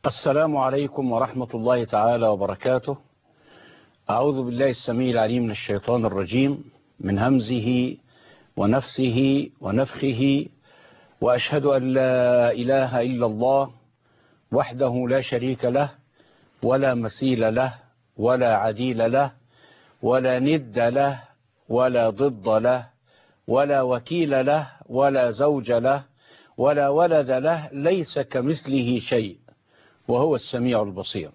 السلام عليكم ورحمة الله تعالى وبركاته. أعوذ بالله السميع العليم من الشيطان الرجيم، من همزه ونفسه ونفخه، وأشهد أن لا إله إلا الله وحده لا شريك له ولا مثيل له ولا عديل له ولا ند له ولا ضد له ولا وكيل له ولا زوج له ولا ولد له، ليس كمثله شيء وهو السميع البصير.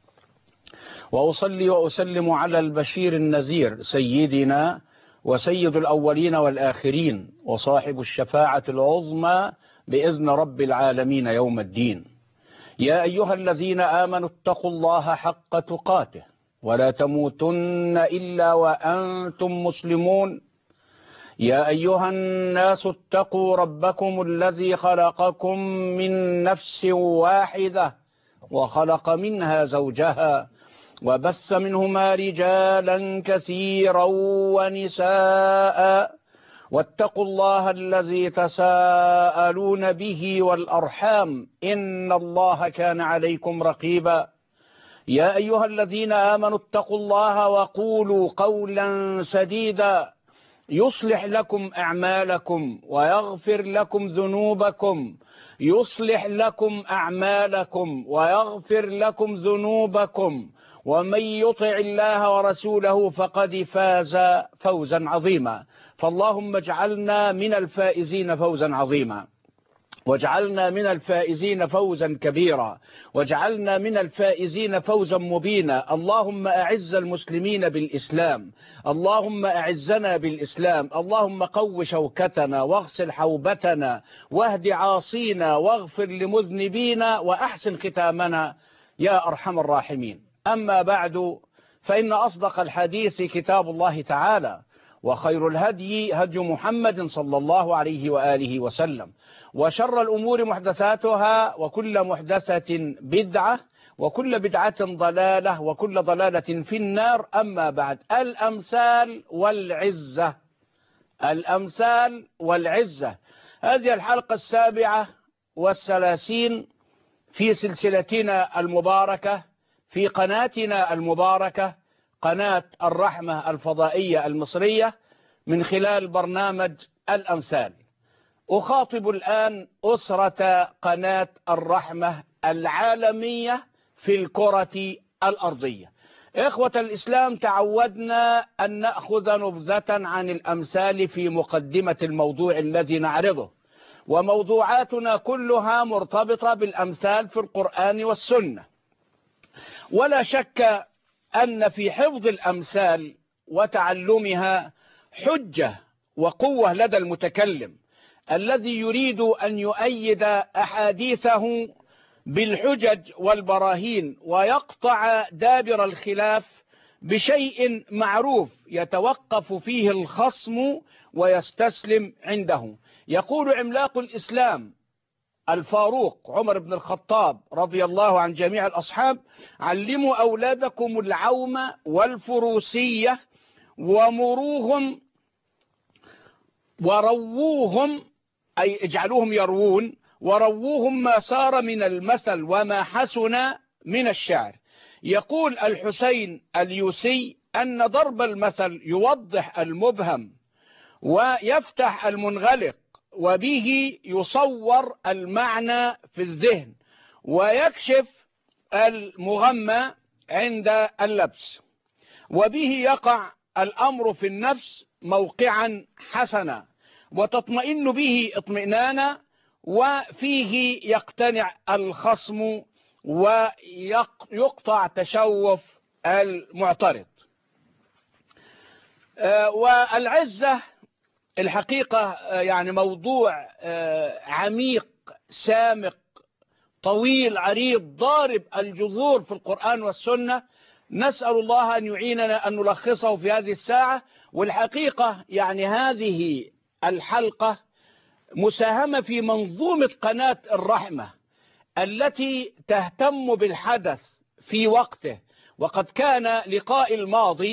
وأصلي وأسلم على البشير النذير سيدنا وسيد الأولين والآخرين وصاحب الشفاعة العظمى بإذن رب العالمين يوم الدين. يا أيها الذين آمنوا اتقوا الله حق تقاته ولا تموتن إلا وأنتم مسلمون. يا أيها الناس اتقوا ربكم الذي خلقكم من نفس واحدة وخلق منها زوجها وبث منهما رجالا كثيرا ونساء، واتقوا الله الذي تساءلون به والأرحام إن الله كان عليكم رقيبا. يا أيها الذين آمنوا اتقوا الله وقولوا قولا سديدا يصلح لكم أعمالكم ويغفر لكم ذنوبكم يصلح لكم أعمالكم ويغفر لكم ذنوبكم ومن يطع الله ورسوله فقد فاز فوزا عظيما. فاللهم اجعلنا من الفائزين فوزا عظيما، واجعلنا من الفائزين فوزا كبيرا، واجعلنا من الفائزين فوزا مبينا. اللهم أعز المسلمين بالإسلام، اللهم أعزنا بالإسلام، اللهم قو شوكتنا واغسل حوبتنا واهد عاصينا واغفر لمذنبينا وأحسن ختامنا يا أرحم الراحمين. أما بعد، فإن أصدق الحديث كتاب الله تعالى، وخير الهدي هدي محمد صلى الله عليه وآله وسلم، وشر الأمور محدثاتها، وكل محدثة بدعة، وكل بدعة ضلالة، وكل ضلالة في النار. أما بعد، الأمثال والعزة. الأمثال والعزة، هذه الحلقة 37 في سلسلتنا المباركة في قناتنا المباركة، قناة الرحمة الفضائية المصرية، من خلال برنامج الأمثال. أخاطب الآن أسرة قناة الرحمة العالمية في الكرة الأرضية. إخوة الإسلام، تعودنا أن نأخذ نبذة عن الأمثال في مقدمة الموضوع الذي نعرضه، وموضوعاتنا كلها مرتبطة بالأمثال في القرآن والسنة. ولا شك أن في حفظ الأمثال وتعلمها حجة وقوة لدى المتكلم الذي يريد أن يؤيد أحاديثه بالحجج والبراهين ويقطع دابر الخلاف بشيء معروف يتوقف فيه الخصم ويستسلم عنده. يقول عملاق الإسلام الفاروق عمر بن الخطاب رضي الله عن جميع الأصحاب: علموا أولادكم العوم والفروسية ومروهم ورووهم، أي اجعلوهم يروون، ورووهم ما صار من المثل وما حسن من الشعر. يقول الحسين اليوسي أن ضرب المثل يوضح المبهم ويفتح المنغلق، وبه يصور المعنى في الذهن ويكشف المغمى عند اللبس، وبه يقع الأمر في النفس موقعا حسنا وتطمئن به اطمئنانا، وفيه يقتنع الخصم ويقطع تشوف المعترض. والعزة الحقيقة يعني موضوع عميق سامق طويل عريض ضارب الجذور في القرآن والسنة. نسأل الله أن يعيننا أن نلخصه في هذه الساعة. والحقيقة يعني هذه الحلقة مساهمة في منظومة قناة الرحمة التي تهتم بالحدث في وقته. وقد كان لقاء الماضي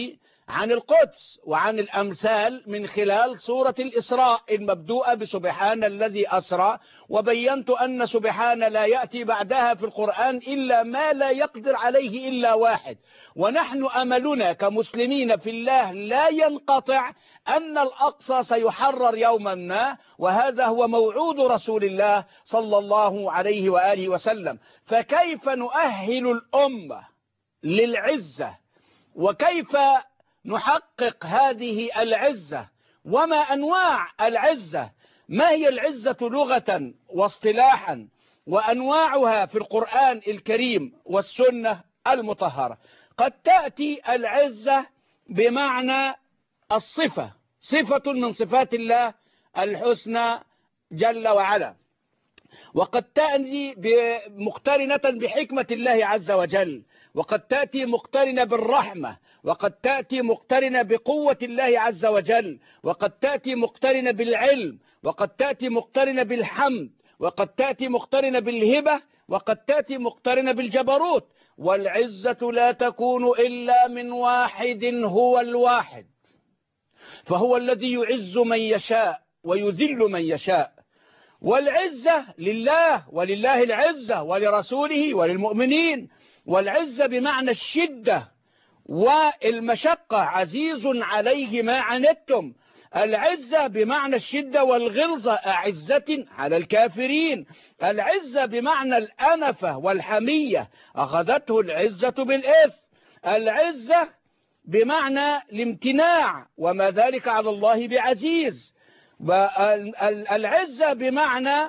عن القدس وعن الأمثال من خلال سورة الإسراء المبدوءة بسبحان الذي أسرى، وبينت أن سبحان لا يأتي بعدها في القرآن إلا ما لا يقدر عليه إلا واحد. ونحن أملنا كمسلمين في الله لا ينقطع أن الأقصى سيحرر يوما ما، وهذا هو موعود رسول الله صلى الله عليه وآله وسلم. فكيف نؤهل الأمة للعزة، وكيف نحقق هذه العزة، وما أنواع العزة، ما هي العزة لغة واصطلاحا، وأنواعها في القرآن الكريم والسنة المطهرة. قد تأتي العزة بمعنى الصفة، صفة من صفات الله الحسنى جل وعلا، وقد تأتي مقترنة بحكمة الله عز وجل، وقد تأتي مقترنة بالرحمة، وقد تأتي مقترنة بقوة الله عز وجل، وقد تأتي مقترنة بالعلم، وقد تأتي مقترنة بالحمد، وقد تأتي مقترنة بالهبة، وقد تأتي مقترنة بالجبروت. والعزة لا تكون إلا من واحد هو الواحد، فهو الذي يعز من يشاء ويذل من يشاء. والعزة لله، ولله العزة ولرسوله وللمؤمنين. والعزة بمعنى الشدة والمشقة، عزيز عليه ما عنتم. العزة بمعنى الشدة والغلظة، أعزة على الكافرين. العزة بمعنى الأنفة والحمية، أخذته العزة بالإثم. العزة بمعنى الامتناع، وما ذلك على الله بعزيز. العزة بمعنى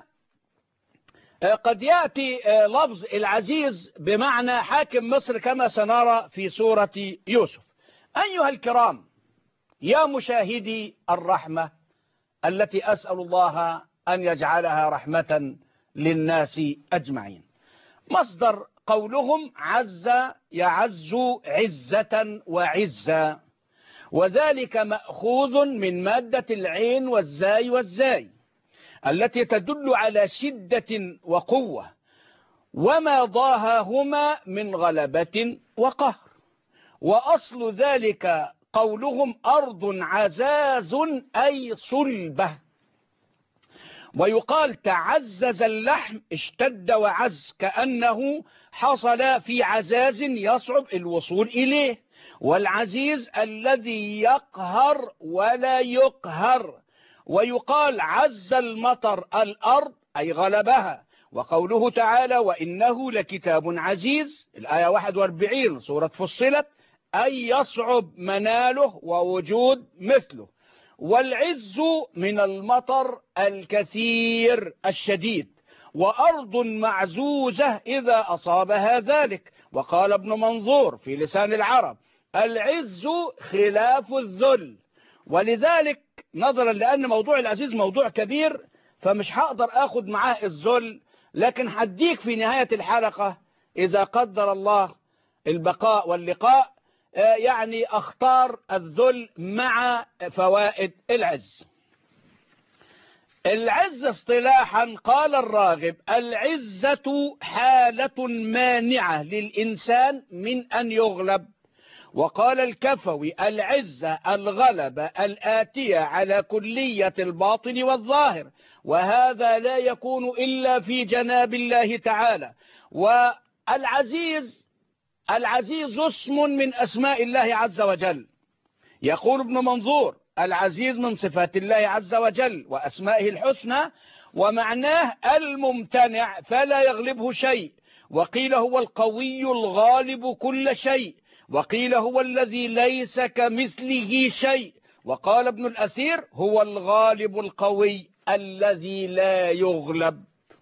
قد يأتي لفظ العزيز بمعنى حاكم مصر كما سنرى في سورة يوسف. أيها الكرام، يا مشاهدي الرحمة التي أسأل الله أن يجعلها رحمة للناس أجمعين، مصدر قولهم عز يعز عزة وعزة، وذلك مأخوذ من مادة العين والزاي والزاي التي تدل على شدة وقوة، وما ضاهاهما من غلبة وقهر. وأصل ذلك قولهم أرض عزاز أي صلبة. ويقال تعزز اللحم اشتد وعز، كأنه حصل في عزاز يصعب الوصول إليه. والعزيز الذي يقهر ولا يقهر. ويقال عز المطر الأرض أي غلبها. وقوله تعالى وإنه لكتاب عزيز، الآية 41 سورة فصلت، أي يصعب مناله ووجود مثله. والعز من المطر الكثير الشديد، وأرض معزوزة إذا أصابها ذلك. وقال ابن منظور في لسان العرب العز خلاف الذل. ولذلك نظرا لأن موضوع العزيز موضوع كبير، فمش هقدر أخذ معاه الذل، لكن هديك في نهاية الحلقة إذا قدر الله البقاء واللقاء يعني أختار الذل مع فوائد العز. العز اصطلاحا قال الراغب العزة حالة مانعة للإنسان من أن يغلب. وقال الكفوي العزة الغلبة الآتية على كلية الباطن والظاهر، وهذا لا يكون إلا في جناب الله تعالى. العزيز اسم من أسماء الله عز وجل. يقول ابن منظور العزيز من صفات الله عز وجل وأسمائه الحسنى، ومعناه الممتنع فلا يغلبه شيء. وقيل هو القوي الغالب كل شيء، وقيل هو الذي ليس كمثله شيء. وقال ابن الأثير هو الغالب القوي الذي لا يغلب.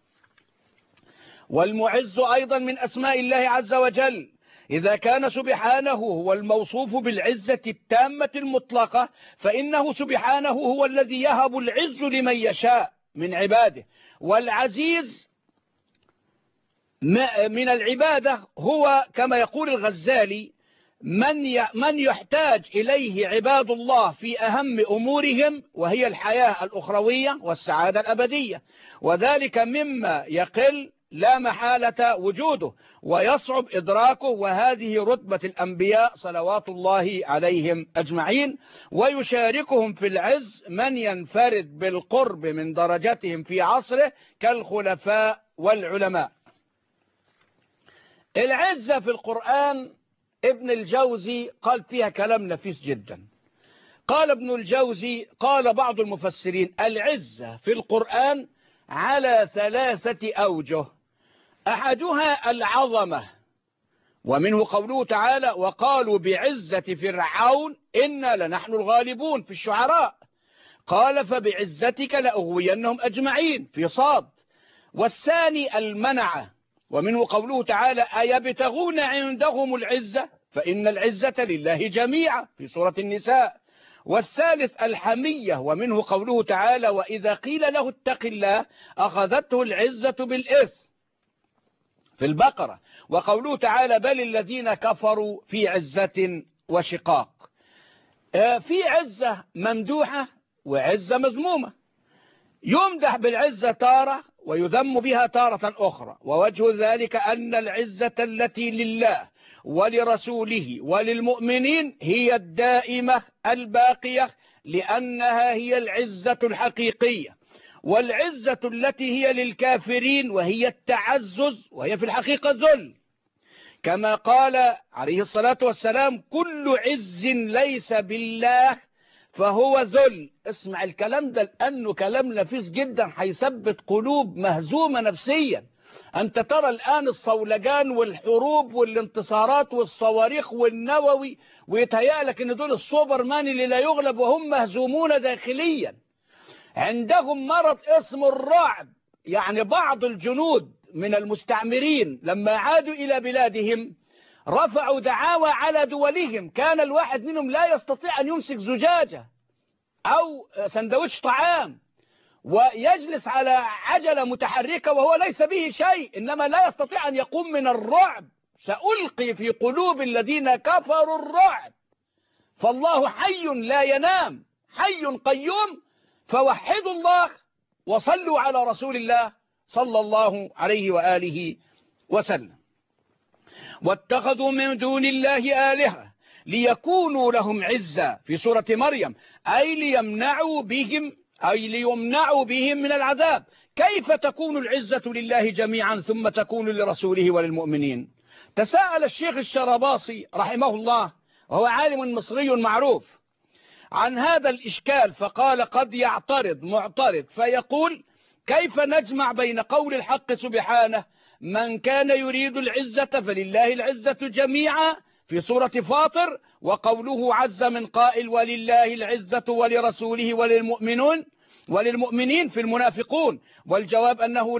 والمعز أيضا من أسماء الله عز وجل. إذا كان سبحانه هو الموصوف بالعزة التامة المطلقة، فإنه سبحانه هو الذي يهب العز لمن يشاء من عباده. والعزيز من العبادة هو كما يقول الغزالي من يحتاج إليه عباد الله في أهم أمورهم، وهي الحياة الأخروية والسعادة الأبدية، وذلك مما يقل لا محالة وجوده ويصعب إدراكه، وهذه رتبة الأنبياء صلوات الله عليهم أجمعين. ويشاركهم في العز من ينفرد بالقرب من درجتهم في عصره كالخلفاء والعلماء. العزة في القرآن ابن الجوزي قال فيها كلام نفيس جدا. قال ابن الجوزي قال بعض المفسرين العزة في القرآن على 3 أوجه، أحدها العظمة، ومنه قوله تعالى وقالوا بعزة فرعون إنا لنحن الغالبون في الشعراء. قال فبعزتك لأغوينهم أجمعين في صاد. والثاني المنعة، ومنه قوله تعالى أيبتغون عندهم العزة فإن العزة لله جميعا في سورة النساء. والثالث الحمية، ومنه قوله تعالى وإذا قيل له اتق الله أخذته العزة بالإثم في البقرة. وقوله تعالى بل الذين كفروا في عزة وشقاق. في عزة ممدوحة وعزة مذمومة، يمدح بالعزة تارة ويذم بها تارة أخرى، ووجه ذلك أن العزة التي لله ولرسوله وللمؤمنين هي الدائمة الباقية لأنها هي العزة الحقيقية، والعزة التي هي للكافرين وهي التعزز وهي في الحقيقة ذل، كما قال عليه الصلاة والسلام كل عز ليس بالله فهو ذل. اسمع الكلام ده لأنه كلام نفيس جدا هيثبت قلوب مهزومة نفسيا. أنت ترى الآن الصولجان والحروب والانتصارات والصواريخ والنووي ويتهيألك أن دول السوبرمان اللي لا يغلب وهم مهزومون داخليا. عندهم مرض اسمه الرعب، يعني بعض الجنود من المستعمرين لما عادوا إلى بلادهم رفعوا دعاوى على دولهم، كان الواحد منهم لا يستطيع أن يمسك زجاجة أو سندويش طعام ويجلس على عجلة متحركة وهو ليس به شيء، إنما لا يستطيع أن يقوم من الرعب. سألقي في قلوب الذين كفروا الرعب. فالله حي لا ينام حي قيوم، فوحدوا الله وصلوا على رسول الله صلى الله عليه وآله وسلم. واتخذوا من دون الله آلهة ليكونوا لهم عزة في سورة مريم، أي ليمنعوا بهم من العذاب. كيف تكون العزة لله جميعا ثم تكون لرسوله وللمؤمنين؟ تساءل الشيخ الشرباصي رحمه الله وهو عالم مصري معروف عن هذا الإشكال، فقال قد يعترض معترض فيقول كيف نجمع بين قول الحق سبحانه من كان يريد العزة فلله العزة جميعا في سورة فاطر، وقوله عز من قائل ولله العزة ولرسوله وللمؤمنين في المنافقون؟ والجواب أنه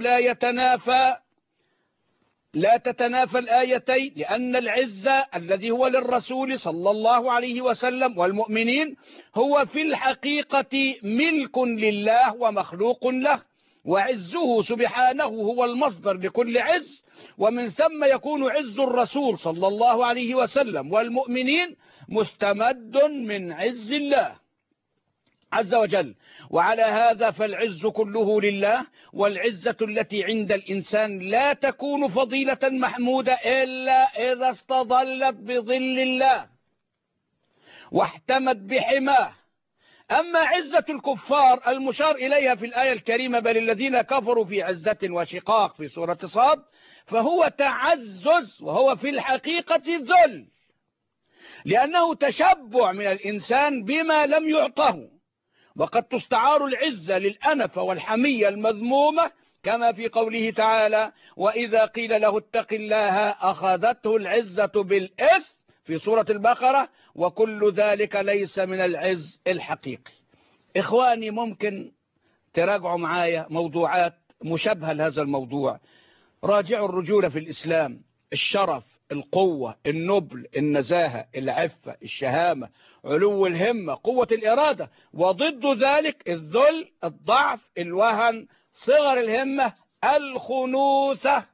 لا تتنافى الآيتين، لأن العزة الذي هو للرسول صلى الله عليه وسلم والمؤمنين هو في الحقيقة ملك لله ومخلوق له، وعزه سبحانه هو المصدر لكل عز، ومن ثم يكون عز الرسول صلى الله عليه وسلم والمؤمنين مستمد من عز الله عز وجل. وعلى هذا فالعز كله لله، والعزة التي عند الإنسان لا تكون فضيلة محمودة إلا إذا استظلت بظل الله واحتمت بحماه. أما عزة الكفار المشار إليها في الآية الكريمة بل الذين كفروا في عزة وشقاق في سورة صاد، فهو تعزز وهو في الحقيقة ذل، لأنه تشبع من الإنسان بما لم يعطه. وقد تستعار العزة للأنف والحمية المذمومة كما في قوله تعالى وإذا قيل له اتق الله أخذته العزة بالإثم في سورة البقرة، وكل ذلك ليس من العز الحقيقي. إخواني ممكن تراجعوا معايا موضوعات مشابهة لهذا الموضوع. راجعوا الرجولة في الإسلام: الشرف، القوة، النبل، النزاهة، العفة، الشهامة، علو الهمة، قوة الإرادة. وضد ذلك الذل، الضعف، الوهن، صغر الهمة، الخنوثة.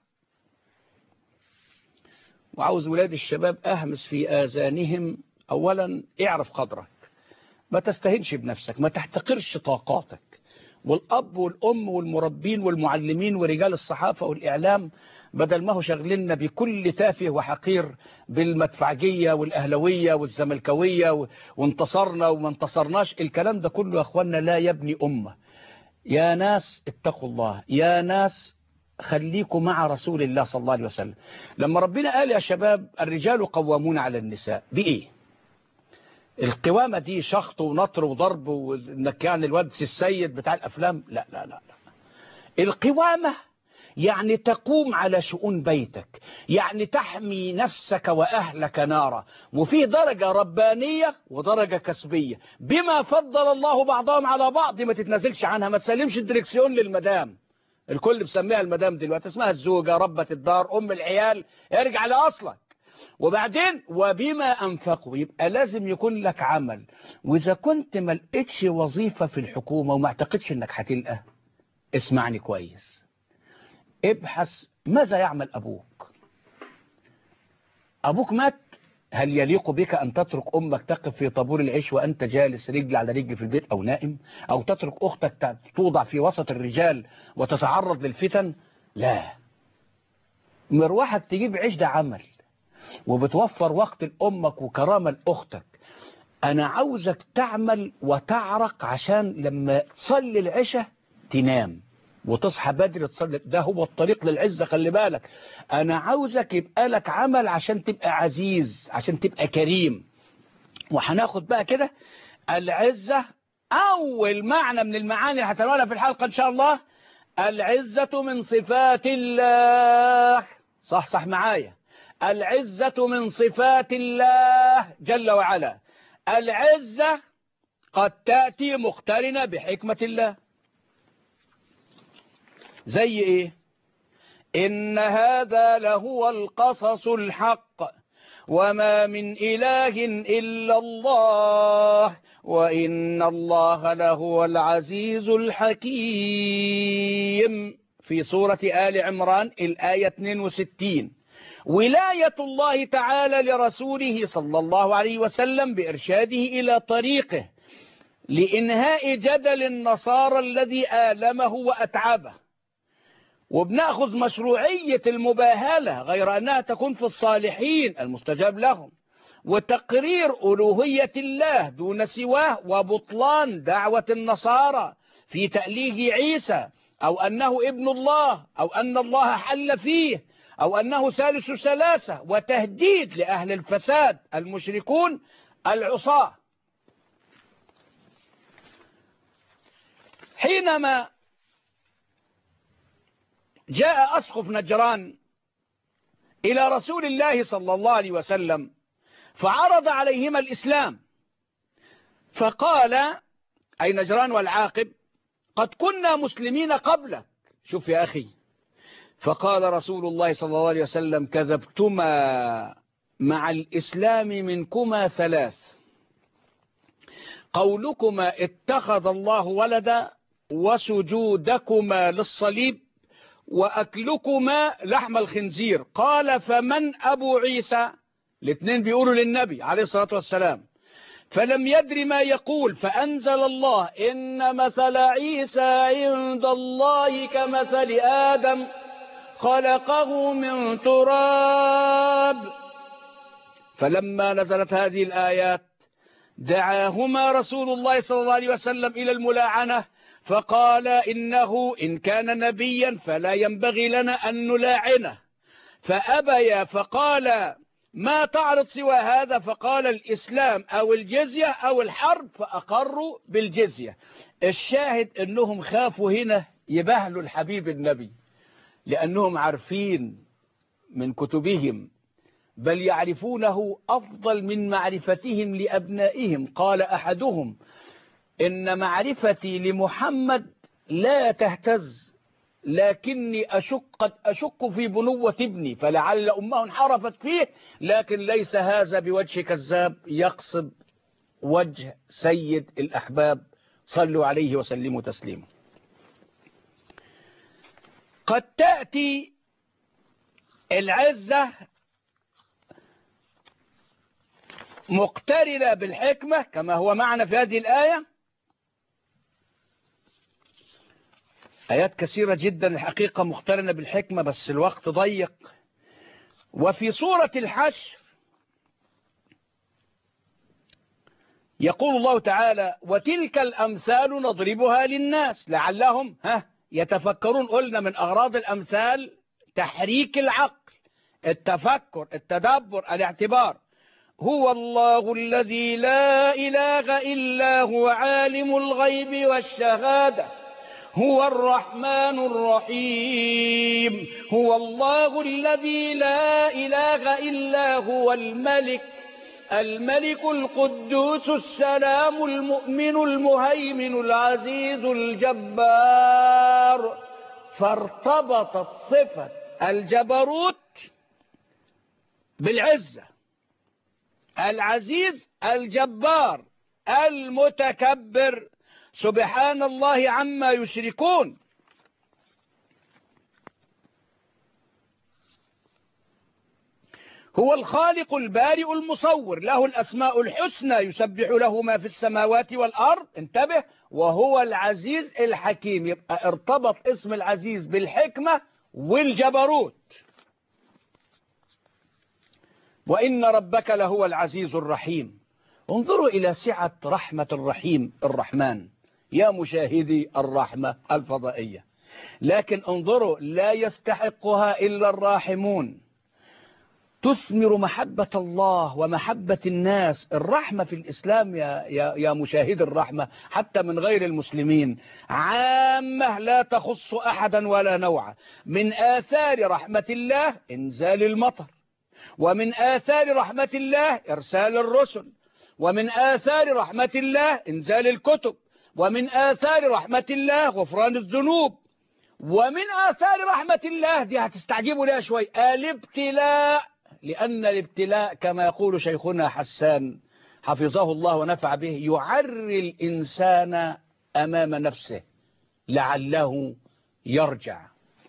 وعاوز ولاد الشباب أهمس في آذانهم أولا اعرف قدرك، ما تستهنش بنفسك، ما تحتقرش طاقاتك، والأب والأم والمربين والمعلمين ورجال الصحافة والإعلام بدل ما هو شغلنا بكل تافه وحقير بالمدفعجية والأهلوية والزملكاوية وانتصرنا وما انتصرناش، الكلام ده كله يا أخوانا لا يبني أمة. يا ناس اتقوا الله، يا ناس خليكم مع رسول الله صلى الله عليه وسلم. لما ربنا قال يا شباب الرجال قوامون على النساء، بإيه؟ القوامة دي شخط ونطر وضرب وانك يعني الواد السيد بتاع الأفلام؟ لا لا لا لا. القوامة يعني تقوم على شؤون بيتك، يعني تحمي نفسك وأهلك نارا. وفيه درجة ربانية ودرجة كسبية، بما فضل الله بعضهم على بعض ما تتنازلش عنها. ما تسلمش الدركسيون للمدام، الكل بسميها المدام دلوقتي، اسمها الزوجة، ربة الدار، أم العيال. ارجع لأصلك. وبعدين وبما أنفقوا، يبقى لازم يكون لك عمل. وإذا كنت ما لقيتش وظيفة في الحكومة وما اعتقدش انك هتلقى، اسمعني كويس، ابحث ماذا يعمل أبوك. أبوك مات، هل يليق بك أن تترك أمك تقف في طابور العيش وأنت جالس رجل على رجل في البيت أو نائم؟ أو تترك أختك توضع في وسط الرجال وتتعرض للفتن؟ لا. مروحك تجيب عيش ده عمل، وبتوفر وقت لأمك وكرامة لأختك. أنا عاوزك تعمل وتعرق عشان لما تصلي العشاء تنام وتصحى بدري تصلي. ده هو الطريق للعزة، خلي بالك. أنا عاوزك يبقى لك عمل عشان تبقى عزيز، عشان تبقى كريم. وهناخد بقى كده العزة. أول معنى من المعاني اللي هتناولها في الحلقة إن شاء الله، العزة من صفات الله. صح صح معايا. العزة من صفات الله جل وعلا. العزة قد تأتي مقترنة بحكمة الله. زي إيه؟ إن هذا لهو القصص الحق وما من إله إلا الله وإن الله لهو العزيز الحكيم، في سورة آل عمران الآية 62. ولاية الله تعالى لرسوله صلى الله عليه وسلم بإرشاده إلى طريقه لإنهاء جدل النصارى الذي آلمه وأتعبه. وبنأخذ مشروعية المباهلة، غير أنها تكون في الصالحين المستجاب لهم، وتقرير ألوهية الله دون سواه، وبطلان دعوة النصارى في تأليه عيسى، أو أنه ابن الله، أو أن الله حل فيه، أو أنه ثالث ثلاثة، وتهديد لأهل الفساد المشركون العصاة. حينما جاء أسقف نجران إلى رسول الله صلى الله عليه وسلم فعرض عليهما الإسلام، فقال أي نجران والعاقب: قد كنا مسلمين قبلك. شوف يا أخي. فقال رسول الله صلى الله عليه وسلم: كذبتما، مع الإسلام منكما ثلاث: قولكما اتخذ الله ولدا، وسجودكما للصليب، وأكلكما لحم الخنزير. قال: فمن أبو عيسى؟ الاثنين بيقولوا للنبي عليه الصلاة والسلام. فلم يدر ما يقول، فأنزل الله: إن مثل عيسى عند الله كمثل آدم خلقه من تراب. فلما نزلت هذه الآيات دعاهما رسول الله صلى الله عليه وسلم إلى الملاعنة، فقال: إنه إن كان نبيا فلا ينبغي لنا أن نلاعنه. فأبيا، فقال: ما تعرض سوى هذا؟ فقال: الإسلام أو الجزية أو الحرب، فأقروا بالجزية. الشاهد أنهم خافوا هنا يبهلوا الحبيب النبي، لأنهم عارفين من كتبهم، بل يعرفونه أفضل من معرفتهم لأبنائهم. قال أحدهم: إن معرفتي لمحمد لا تهتز، لكني قد أشك في بنوة ابني، فلعل أمه انحرفت فيه، لكن ليس هذا بوجه كذاب، يقصد وجه سيد الأحباب. صلوا عليه وسلموا تسليما. قد تأتي العزة مقترنة بالحكمة كما هو معنى في هذه الآية، آيات كثيرة جدا الحقيقة مقترنة بالحكمة، بس الوقت ضيق. وفي سورة الحشر يقول الله تعالى: وتلك الأمثال نضربها للناس لعلهم يتفكرون. قلنا من أغراض الأمثال تحريك العقل، التفكر، التدبر، الاعتبار. هو الله الذي لا إله إلا هو عالم الغيب والشهادة هو الرحمن الرحيم. هو الله الذي لا إله إلا هو الملك القدوس السلام المؤمن المهيمن العزيز الجبار. فارتبطت صفة الجبروت بالعزة. العزيز، الجبار، المتكبر، سبحان الله عما يشركون. هو الخالق البارئ المصور، له الأسماء الحسنى، يسبح له ما في السماوات والأرض. انتبه، وهو العزيز الحكيم. يبقى ارتبط اسم العزيز بالحكمة والجبروت. وإن ربك لهو العزيز الرحيم. انظروا إلى سعة رحمة الرحيم الرحمن يا مشاهدي الرحمة الفضائية. لكن انظروا، لا يستحقها إلا الراحمون. تثمر محبة الله ومحبة الناس. الرحمة في الإسلام يا مشاهد الرحمة حتى من غير المسلمين عامة، لا تخص أحدا ولا نوعا. من آثار رحمة الله إنزال المطر، ومن آثار رحمة الله إرسال الرسل، ومن آثار رحمة الله إنزال الكتب، ومن آثار رحمة الله غفران الذنوب، ومن آثار رحمة الله دي هتستعجبوا لها شوي الابتلاء. لأن الابتلاء كما يقول شيخنا حسان حفظه الله ونفع به يعري الإنسان أمام نفسه لعله يرجع،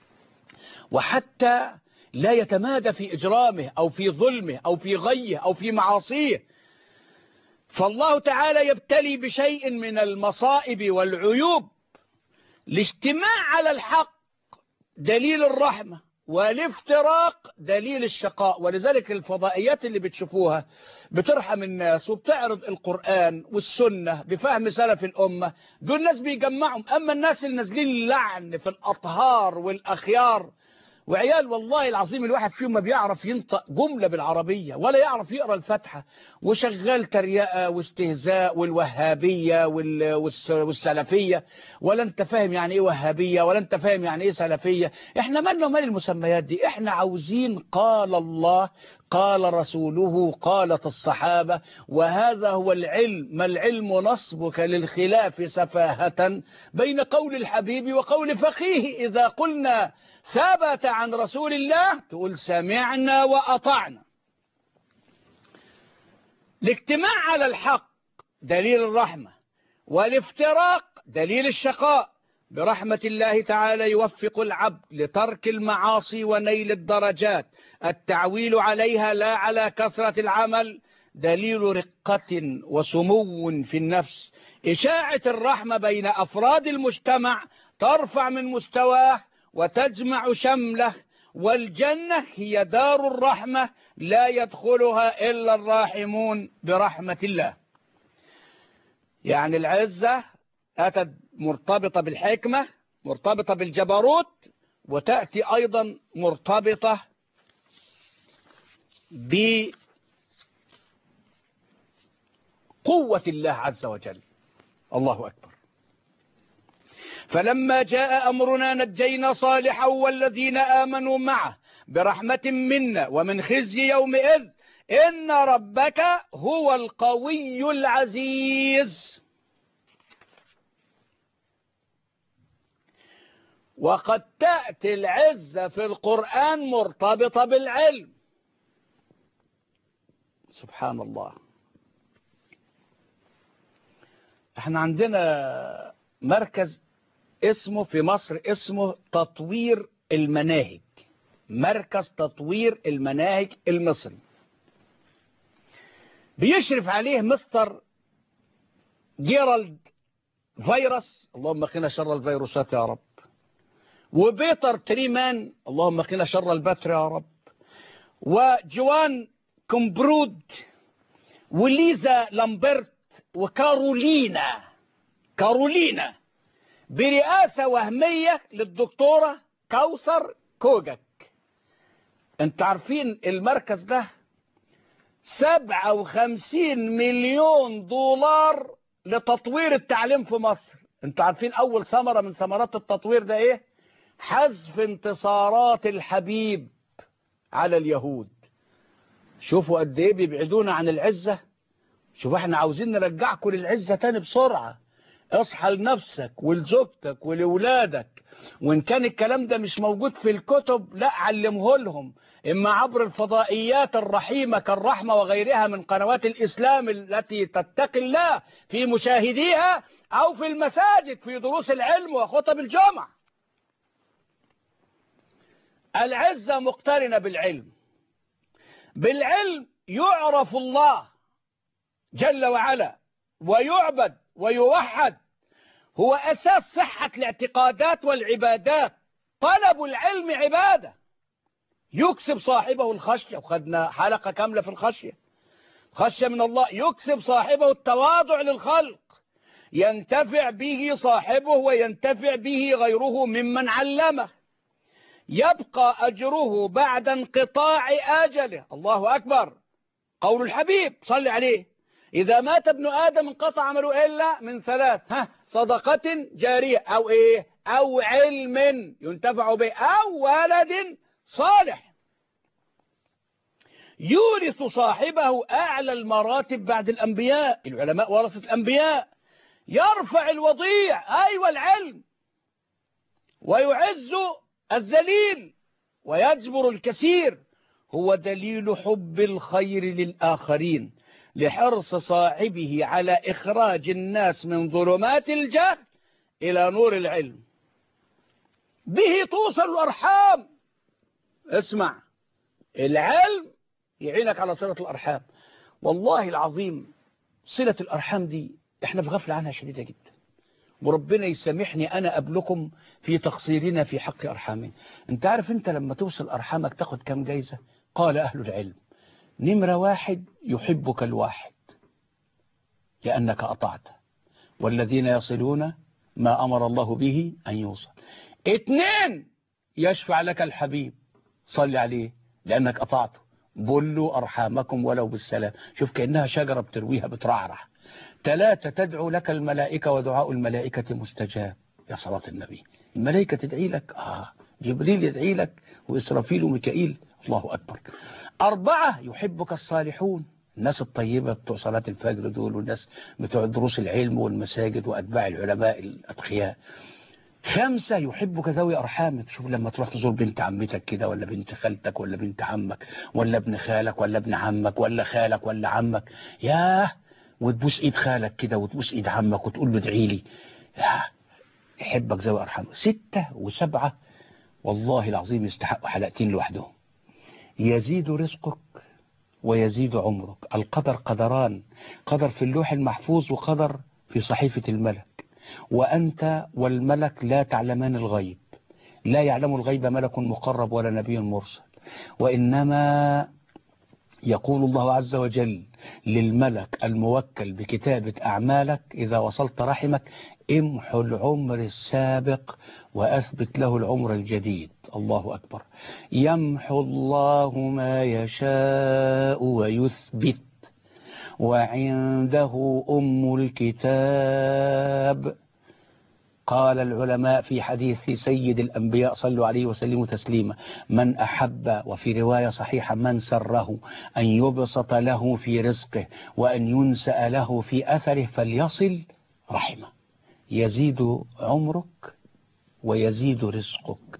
وحتى لا يتمادى في إجرامه أو في ظلمه أو في غيه أو في معاصيه. فالله تعالى يبتلي بشيء من المصائب والعيوب. الاجتماع على الحق دليل الرحمة، والافتراق دليل الشقاء. ولذلك الفضائيات اللي بتشوفوها بترحم الناس وبتعرض القرآن والسنة بفهم سلف الأمة، دول ناس بيجمعهم. أما الناس اللي نازلين اللعن في الأطهار والأخيار وعيال والله العظيم الواحد فيهم ما بيعرف ينطق جملة بالعربية ولا يعرف يقرأ الفاتحة، وشغال تريقة واستهزاء والوهابية والسلفية، ولا انت فاهم يعني ايه وهابية ولا انت فاهم يعني ايه سلفية. احنا مالنا ومال المسميات دي؟ احنا عاوزين قال الله قال رسوله قالت الصحابة، وهذا هو العلم. ما العلم نصبك للخلاف سفاهة بين قول الحبيب وقول فقيه. إذا قلنا ثبت عن رسول الله تقول سمعنا وأطعنا. الاجتماع على الحق دليل الرحمة، والافتراق دليل الشقاء. برحمة الله تعالى يوفق العبد لترك المعاصي ونيل الدرجات. التعويل عليها لا على كثرة العمل دليل رقة وسمو في النفس. إشاعة الرحمة بين أفراد المجتمع ترفع من مستواه وتجمع شمله. والجنة هي دار الرحمة لا يدخلها إلا الراحمون برحمة الله. يعني العزة أتت مرتبطة بالحكمة، مرتبطة بالجبروت، وتأتي أيضا مرتبطة بقوة الله عز وجل. الله أكبر. فلما جاء أمرنا نجينا صالحا والذين آمنوا معه برحمة منا ومن خزي يومئذ إن ربك هو القوي العزيز. وقد تأتي العزة في القرآن مرتبطة بالعلم. سبحان الله. احنا عندنا مركز اسمه في مصر اسمه تطوير المناهج، مركز تطوير المناهج المصري، بيشرف عليه مستر جيرالد فيروس. اللهم قنا شر الفيروسات يا رب. وبيتر تريمان، اللهم قنا شر البتر يا رب، وجوان كومبرود، وليزا لامبرت، وكارولينا برئاسة وهمية للدكتورة كوثر كوجك. انت عارفين المركز ده 57 مليون دولار لتطوير التعليم في مصر. انت عارفين اول ثمرة من ثمرات التطوير ده ايه؟ حذف انتصارات الحبيب على اليهود. شوفوا قد ايه بيبعدونا عن العزة. شوفوا احنا عاوزين نرجعكم للعزة تاني بسرعة. اصحى لنفسك ولزوجتك ولولادك، وان كان الكلام ده مش موجود في الكتب لا علمه لهم، اما عبر الفضائيات الرحيمة كالرحمة وغيرها من قنوات الاسلام التي تتقي الله في مشاهديها، او في المساجد في دروس العلم وخطب الجمعة. العزة مقترنة بالعلم. بالعلم يعرف الله جل وعلا ويعبد ويوحد، هو أساس صحة الاعتقادات والعبادات. طلب العلم عبادة يكسب صاحبه الخشية، وخدنا حلقة كاملة في الخشية، خشية من الله. يكسب صاحبه التواضع للخلق، ينتفع به صاحبه وينتفع به غيره ممن علمه. يبقى أجره بعد انقطاع أجله. الله أكبر، قول الحبيب صلى عليه: إذا مات ابن آدم انقطع عمله إلا من ثلاث: صدقة جارية، أو إيه؟ أو علم ينتفع به، أو ولد صالح يورث صاحبه أعلى المراتب بعد الأنبياء. العلماء ورثة الأنبياء. يرفع الوضيع، أيوة العلم، ويعز الذليل، ويجبر الكثير. هو دليل حب الخير للآخرين، لحرص صاحبه على إخراج الناس من ظلمات الجهل إلى نور العلم. به توصل الأرحام. اسمع، العلم يعينك على صلة الأرحام. والله العظيم صلة الأرحام دي احنا في غفلة عنها شديدة جدا، وربنا يسامحني أنا قبلكم في تقصيرنا في حق أرحامنا. انت عارف انت لما توصل أرحامك تاخد كم جايزة؟ قال أهل العلم: نمرة 1 يحبك الواحد لأنك أطعت، والذين يصلون ما أمر الله به أن يوصل. 2 يشفع لك الحبيب، صلي عليه لأنك أطعته، بلوا أرحامكم ولو بالسلام. شوف كأنها شجرة بترويها بترعرع. 3 تدعو لك الملائكة، ودعاء الملائكة مستجاب. يا صلاة النبي، الملائكة تدعي لك، جبريل يدعي لك، وإسرافيل وميكائيل. الله أكبر. 4 يحبك الصالحون، الناس الطيبة بتوع صلاة الفجر دول، والناس بتوع دروس العلم والمساجد وأتباع العلماء الأتقياء. 5 يحبك ذوي أرحامك. شوف لما تروح تزور بنت عمتك كده، ولا بنت خالتك، ولا بنت عمك، ولا ابن خالك، ولا ابن عمك، ولا خالك، ولا عمك، ياه، وتبوس ايد خالك كده، وتبوس ايد عمك، وتقول له ادعي لي، يحبك ذوي أرحامك. 6 و7 والله العظيم يستحقوا حلقتين لوحدهم. يزيد رزقك ويزيد عمرك. القدر قدران، قدر في اللوح المحفوظ وقدر في صحيفة الملك، وأنت والملك لا تعلمان الغيب. لا يعلم الغيب ملك مقرب ولا نبي مرسل، وإنما يقول الله عز وجل للملك الموكل بكتابة أعمالك: إذا وصلت رحمك امحو العمر السابق وأثبت له العمر الجديد. الله أكبر. يمحو الله ما يشاء ويثبت، وعنده أم الكتاب. قال العلماء في حديث سيد الأنبياء صلوا عليه وسلموا تسليما: من أحب، وفي رواية صحيحة: من سره أن يبسط له في رزقه وأن ينسأ له في أثره فليصل رحمه. يزيد عمرك ويزيد رزقك.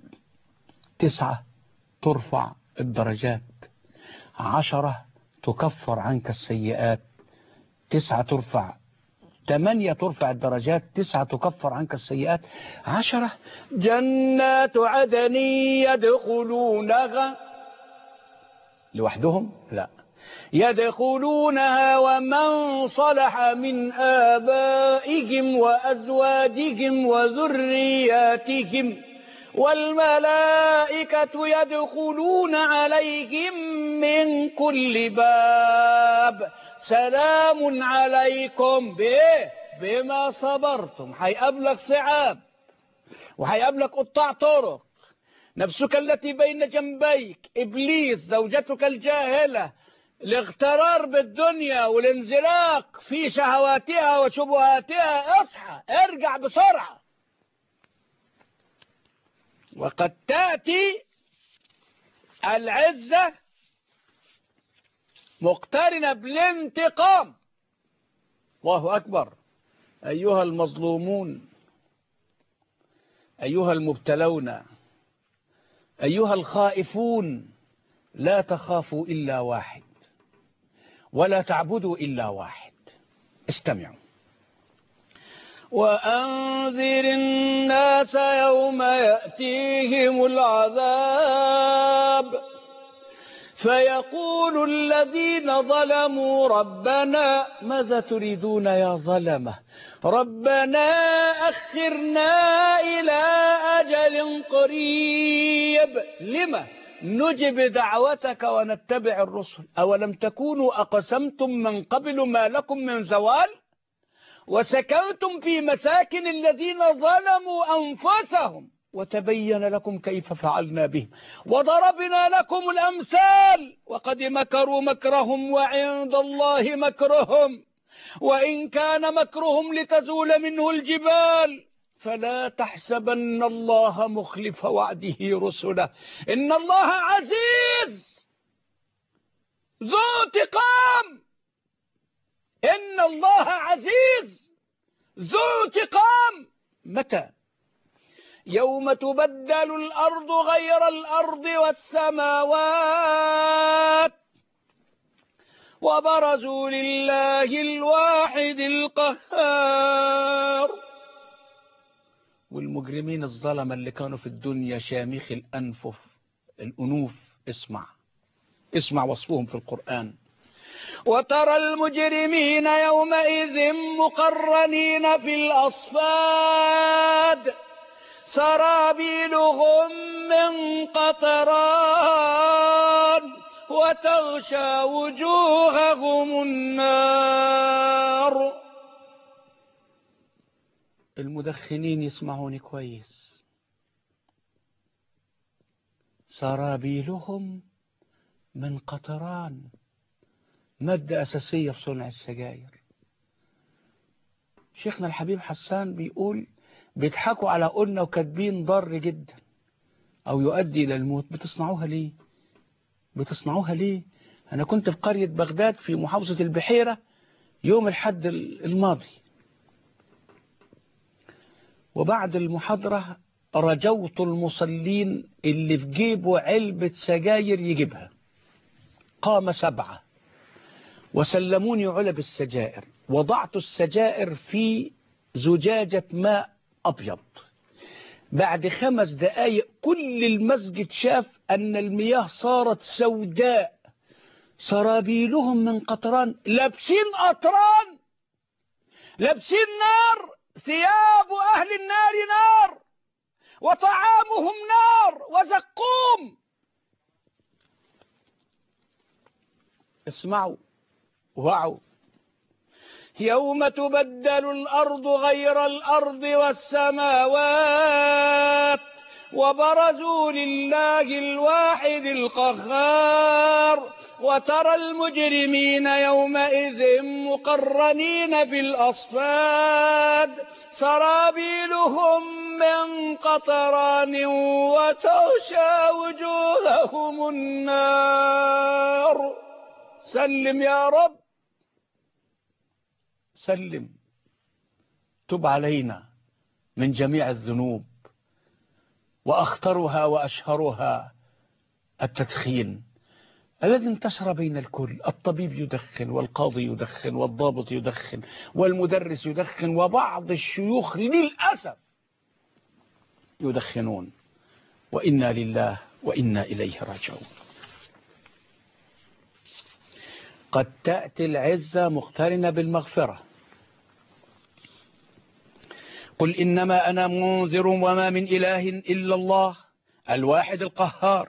9 ترفع الدرجات. 10 تكفر عنك السيئات. 9 ترفع 8 ترفع الدرجات. 9 تكفر عنك السيئات. 10 جنات عدن يدخلونها لوحدهم، لا، يدخلونها ومن صلح من آبائهم وأزواجهم وذرياتهم والملائكة يدخلون عليهم من كل باب سلام عليكم بما صبرتم. هيقابلك صعاب وهيقابلك قطاع طرق، نفسك التي بين جنبيك، إبليس، زوجتك الجاهلة، الاغترار بالدنيا والانزلاق في شهواتها وشبهاتها. اصحى، ارجع بسرعة. وقد تأتي العزة مقترنة بالانتقام. الله أكبر. أيها المظلومون، أيها المبتلون، أيها الخائفون، لا تخافوا إلا واحد ولا تعبدوا إلا واحد. استمعوا. وأنذر الناس يوم يأتيهم العذاب فيقول الذين ظلموا ربنا ماذا تريدون يا ظلمة؟ ربنا أخرنا إلى أجل قريب لما نجب دعوتك ونتبع الرسل أولم تكونوا أقسمتم من قبل ما لكم من زوال وسكنتم في مساكن الذين ظلموا أنفسهم وتبين لكم كيف فعلنا بهم وضربنا لكم الأمثال وقد مكروا مكرهم وعند الله مكرهم وإن كان مكرهم لتزول منه الجبال فلا تحسبن الله مخلف وعده رسله إن الله عزيز ذو انتقام. إن الله عزيز ذو انتقام. متى؟ يوم تبدل الأرض غير الأرض والسماوات وبرزوا لله الواحد القهار. والمجرمين الظلمة اللي كانوا في الدنيا شامخ الأنوف، اسمع وصفهم في القرآن. وترى المجرمين يومئذ مقرنين في الأصفاد سرابيلهم من قطران وتغشى وجوههم النار. المدخنين يسمعوني كويس. سرابيلهم من قطران، مادة أساسية في صنع السجاير. شيخنا الحبيب حسان بيقول بيضحكوا على قلنا وكاتبين ضار جدا أو يؤدي إلى الموت. بتصنعوها ليه؟ أنا كنت في قرية بغداد في محافظة البحيرة يوم الحد الماضي، وبعد المحاضرة رجوت المصلين اللي في جيبه علبة سجاير يجيبها. قام 7 وسلموني علب السجائر. وضعت السجائر في زجاجة ماء أبيض. بعد 5 دقائق كل المسجد شاف أن المياه صارت سوداء. سرابيلهم من قطران، لابسين قطران، لابسين نار. ثياب أهل النار نار وطعامهم نار وزقوم. اسمعوا وعوا. يوم تبدل الأرض غير الأرض والسماوات وبرزوا لله الواحد القهار وترى المجرمين يومئذ مقرنين في الأصفاد سرابيلهم من قطران وتغشى وجوههم النار. سلم يا رب سلم. تب علينا من جميع الذنوب وأخطرها وأشهرها التدخين الذي انتشر بين الكل. الطبيب يدخن والقاضي يدخن والضابط يدخن والمدرس يدخن وبعض الشيوخ للأسف يدخنون. وإنا لله وإنا إليه راجعون. قد تأتي العزة مقترنة بالمغفرة قل إنما أنا منذر وما من إله إلا الله الواحد القهار.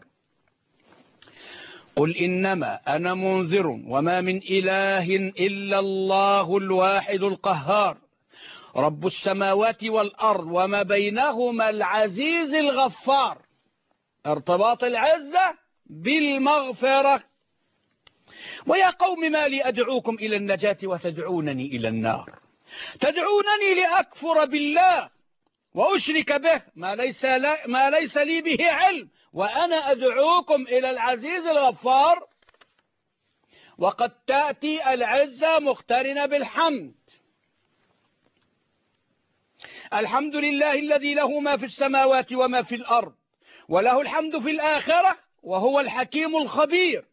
قل إنما أنا منذر وما من إله إلا الله الواحد القهار رب السماوات والأرض وما بينهما العزيز الغفار. ارتباط العزة بالمغفرة. ويا قوم ما لي أدعوكم إلى النجاة وتدعونني إلى النار. تدعونني لأكفر بالله وأشرك به ما ليس لي به علم وأنا أدعوكم إلى العزيز الغفار. وقد تأتي العزة مقترنة بالحمد. الحمد لله الذي له ما في السماوات وما في الأرض وله الحمد في الآخرة وهو الحكيم الخبير.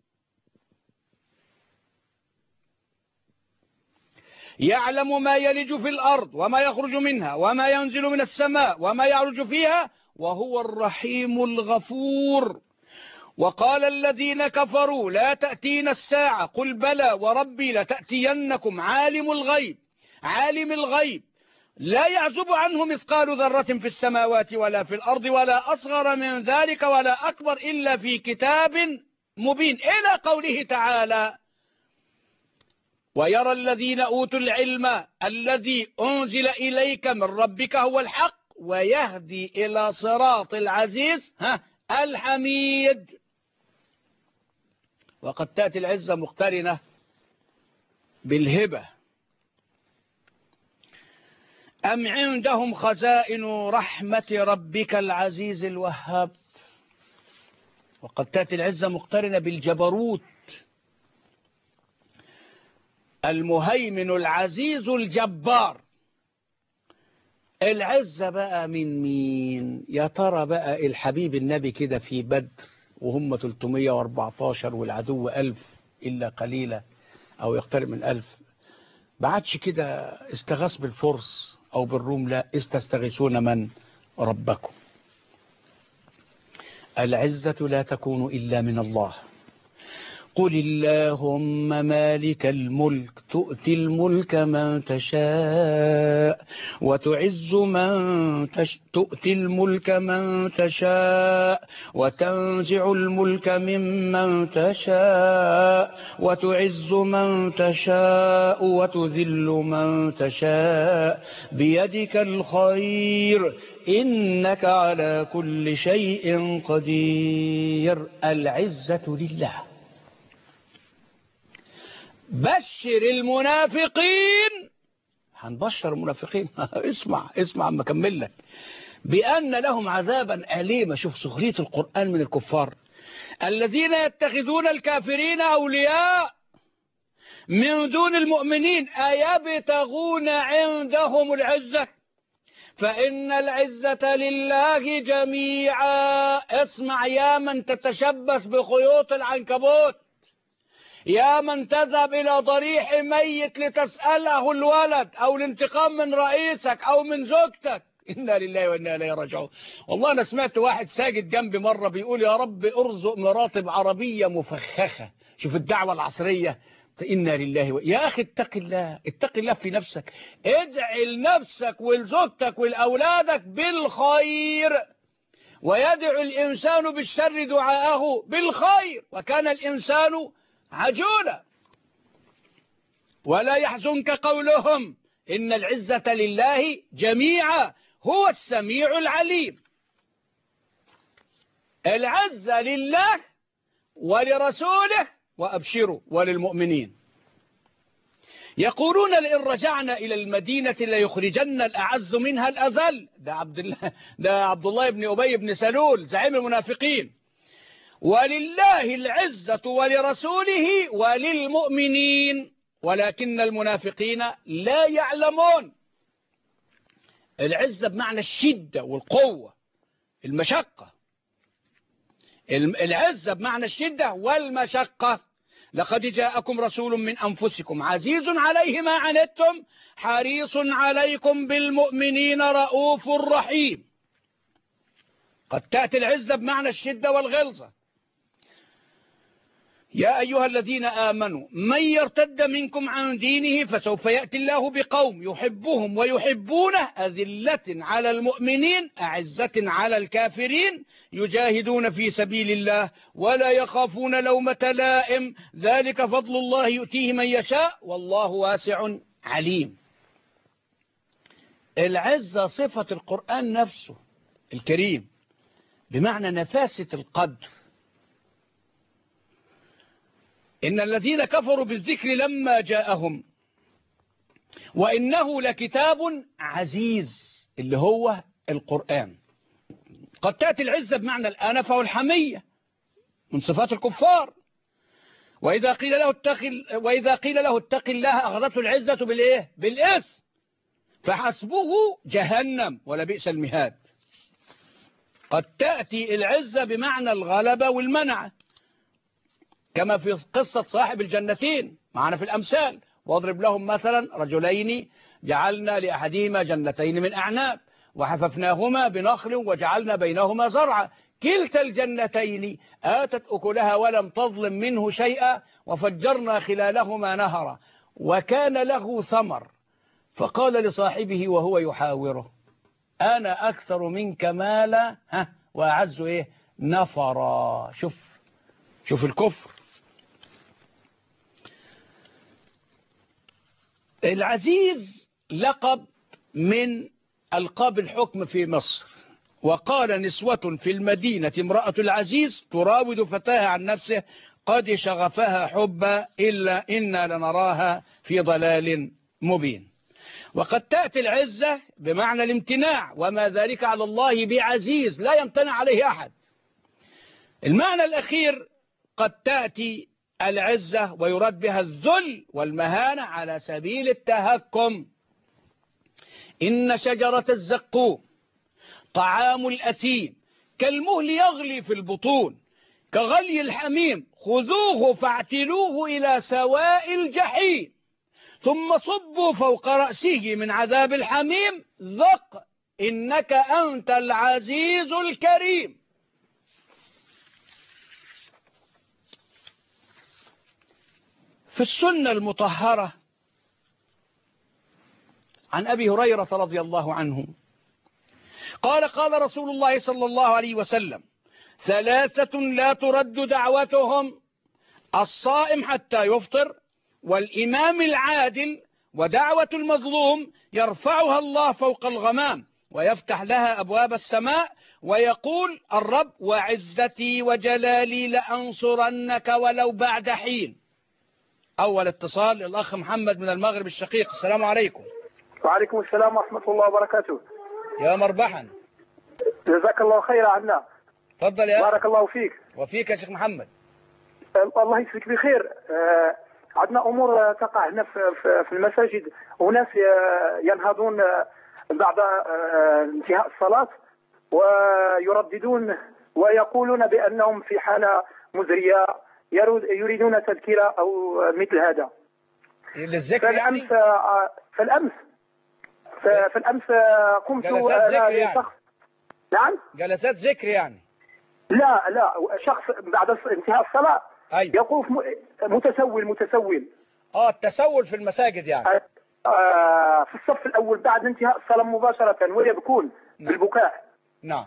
يعلم ما يلج في الأرض وما يخرج منها وما ينزل من السماء وما يعرج فيها وهو الرحيم الغفور. وقال الذين كفروا لا تأتينا الساعة قل بلى وربي لتأتينكم عالم الغيب لا يعزب عنه مثقال ذرة في السماوات ولا في الأرض ولا أصغر من ذلك ولا أكبر إلا في كتاب مبين إلى قوله تعالى ويرى الذين أوتوا العلم الذي أنزل إليك من ربك هو الحق ويهدي إلى صراط العزيز الحميد. وقد تأتي العزة مقترنة بالهبة. أم عندهم خزائن رحمة ربك العزيز الوهاب. وقد تأتي العزة مقترنة بالجبروت. المهيمن العزيز الجبار. العزة بقى من مين يا ترى؟ بقى الحبيب النبي كده في بدر وهم 314 والعدو 1000 إلا قليلة أو يقترب من 1000. بعدش كده استغاث بالفرس أو بالروم، لا استستغيثون من؟ ربكم. العزة لا تكون إلا من الله. قل اللهم مالك الملك تؤتي الملك من تشاء وتعز تؤتي الملك من تشاء وتنزع الملك ممن تشاء وتعز من تشاء وتذل من تشاء بيدك الخير إنك على كل شيء قدير. العزة لله. بشر المنافقين. هنبشر المنافقين اسمع اما اكمل لك. بأن لهم عذابا أليما. شوف سخرية القرآن من الكفار. الذين يتخذون الكافرين أولياء من دون المؤمنين أيبتغون عندهم العزة فإن العزة لله جميعا. اسمع يا من تتشبث بخيوط العنكبوت، يا من تذهب إلى ضريح ميت لتسأله الولد أو الانتقام من رئيسك أو من زوجتك. إنا لله وإنا إليه راجعون. والله أنا سمعت واحد ساجد جنبي مرة بيقول يا رب ارزق مراتب عربية مفخخة. شوف الدعوة العصرية. إنا لله يا أخي اتق الله، اتق الله في نفسك. ادعي لنفسك ولزوجتك ولأولادك بالخير. ويدعو الإنسان بالشر دعاءه بالخير وكان الإنسان عجولا. ولا يحزنك قولهم إن العزة لله جميعا هو السميع العليم. العزة لله ولرسوله وأبشروا وللمؤمنين. يقولون لئن رجعنا إلى المدينة ليخرجن الأعز منها الأذل. ده عبد الله بن أبي بن سلول زعيم المنافقين. ولله العزة ولرسوله وللمؤمنين ولكن المنافقين لا يعلمون. العزة بمعنى الشدة والقوة المشقة. العزة بمعنى الشدة والمشقة. لقد جاءكم رسول من أنفسكم عزيز عليه ما عنتم حريص عليكم بالمؤمنين رؤوف رحيم. قد تأتي العزة بمعنى الشدة والغلظة. يا أيها الذين آمنوا من يرتد منكم عن دينه فسوف يأتي الله بقوم يحبهم ويحبونه أذلة على المؤمنين أعزة على الكافرين يجاهدون في سبيل الله ولا يخافون لومة لائم ذلك فضل الله يؤتيه من يشاء والله واسع عليم. العزة صفة القرآن نفسه الكريم بمعنى نفاسة القدر. إن الذين كفروا بالذكر لما جاءهم وإنه لكتاب عزيز اللي هو القرآن. قد تأتي العزة بمعنى الأنفة والحمية من صفات الكفار. وإذا قيل له اتق الله أخذته العزة بالإيه؟ بالإثم فحسبه جهنم ولبئس المهاد. قد تأتي العزة بمعنى الغلبة والمنع كما في قصة صاحب الجنتين معنا في الأمثال. واضرب لهم مثلا رجلين جعلنا لأحدهما جنتين من أعناب وحففناهما بنخل وجعلنا بينهما زرعا كلتا الجنتين آتت أكلها ولم تظلم منه شيئا وفجرنا خلالهما نهرا وكان له ثمر فقال لصاحبه وهو يحاوره أنا أكثر منك مالا وأعز إيه نفرا. شوف الكفر. العزيز لقب من ألقاب الحكم في مصر. وقال نسوة في المدينة امرأة العزيز تراود فتاها عن نفسه قد شغفها حبا إلا إنا لنراها في ضلال مبين. وقد تأتي العزة بمعنى الامتناع وما ذلك على الله بعزيز لا يمتنع عليه أحد. المعنى الأخير قد تأتي العزة ويراد بها الذل والمهانة على سبيل التهكم. إن شجرة الزقوم طعام الأثيم كالمهل يغلي في البطون كغلي الحميم خذوه فاعتلوه إلى سواء الجحيم ثم صبوا فوق رأسه من عذاب الحميم ذق إنك أنت العزيز الكريم. في السنة المطهرة عن أبي هريرة رضي الله عنه قال رسول الله صلى الله عليه وسلم ثلاثة لا ترد دعوتهم الصائم حتى يفطر والإمام العادل ودعوة المظلوم يرفعها الله فوق الغمام ويفتح لها أبواب السماء ويقول الرب وعزتي وجلالي لأنصرنك ولو بعد حين. أول اتصال الأخ محمد من المغرب الشقيق. السلام عليكم. وعليكم السلام ورحمة الله وبركاته. يا مربحا. جزاك الله خيرا عنا. تفضل يا بارك الله فيك. وفيك يا شيخ محمد. الله يجزيك بخير. عندنا أمور تقع هنا في المساجد وناس ينهضون بعد انتهاء الصلاة ويرددون ويقولون بأنهم في حالة مزرية يريدون تذكرة أو مثل هذا. للذكر يعني؟ فالأمس قمت يعني. نعم؟ جلسات ذكر يعني؟ لا شخص بعد انتهاء الصلاة أيوة. يقف متسول التسول في المساجد يعني في الصف الأول بعد انتهاء الصلاة مباشرة ويبكون بالبكاء. نعم.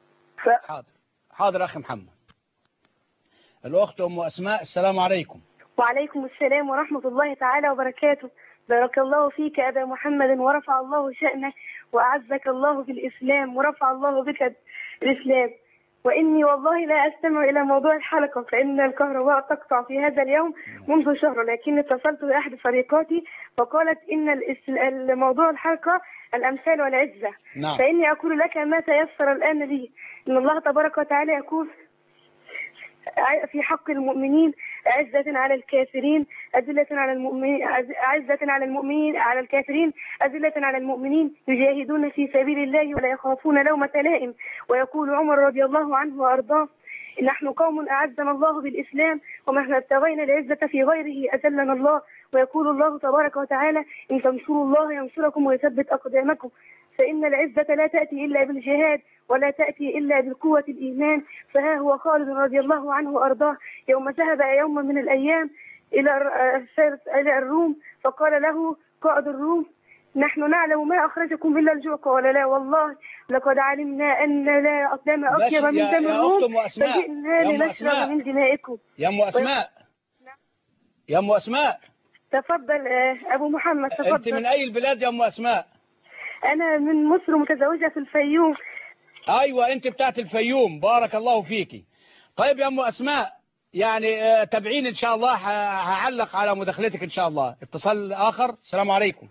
حاضر أخي محمد. الأخت أم أسماء. السلام عليكم. وعليكم السلام ورحمة الله تعالى وبركاته. بارك الله فيك أبا محمد ورفع الله شأنك وأعزك الله بالإسلام ورفع الله بك الإسلام. وإني والله لا أستمع إلى موضوع الحلقة فإن الكهرباء تقطع في هذا اليوم منذ شهر لكن اتصلت بأحد صديقاتي فقالت إن موضوع الحلقة الأمثال والعزة. نعم. فإني أقول لك ما تيسر الآن لي إن الله تبارك وتعالى يقول في حق المؤمنين عزة على الكافرين أذلة على المؤمنين عزة على المؤمنين على الكافرين أذلة على المؤمنين يجاهدون في سبيل الله ولا يخافون لومة لائم. ويقول عمر رضي الله عنه وأرضاه نحن قوم أعزنا الله بالإسلام ومهما ابتغينا العزة في غيره أذلنا الله. ويقول الله تبارك وتعالى إن تنصروا الله ينصركم ويثبت أقدامكم. فإن العزة لا تأتي إلا بالجهاد ولا تأتي إلا بالقوة الإيمان. فها هو خالد رضي الله عنه وأرضاه يوم ذهب يوم من الأيام إلى الروم، فقال له قائد الروم: نحن نعلم ما أخرجكم إلا الجوع. قال: لا والله لقد علمنا أن لا دم أطيب من دم الروم فجئنا لنشرب من دمائكم. يا أم أسماء، يا أم أسماء، تفضل أبو محمد، تفضل. أنت من أي البلاد يا أم أسماء؟ أنا من مصر، متزوجة في الفيوم. أيوة، أنت بتاعت الفيوم، بارك الله فيكي. طيب يا أم أسماء، يعني تابعين إن شاء الله، هعلق على مداخلتك إن شاء الله. اتصال آخر. السلام عليكم.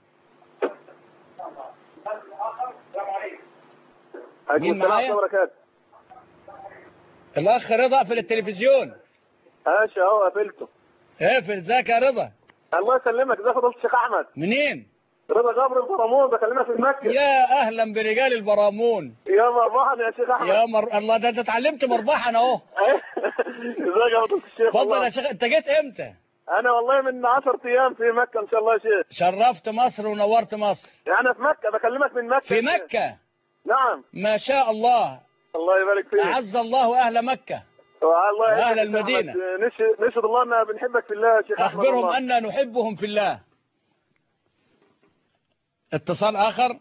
مين معايا؟ الأخ رضا في التلفزيون. ماشي اهو قفلته. اقفل. ازيك يا رضا؟ الله يسلمك. ازيك فضيلة الشيخ احمد؟ منين؟ رضا جابر البرامون، بكلمك من مكة. يا اهلا برجال البرامون. يا مرحبا يا شيخ احمد. الله، ده انت اتعلمت مربحا اهو. ازيك يا فضيلة الشيخ؟ اتفضل يا شيخ. انت جيت امتى؟ انا والله من 10 ايام في مكة ان شاء الله يا شيخ. شرفت مصر ونورت مصر. انا في مكة، بكلمك من مكة. في مكة؟ نعم. ما شاء الله. الله يبارك فيك. أعز الله أهل مكة وأهل المدينة. نشهد الله أننا بنحبك في الله يا شيخ أحمد. أخبرهم أننا نحبهم في الله. اتصال آخر.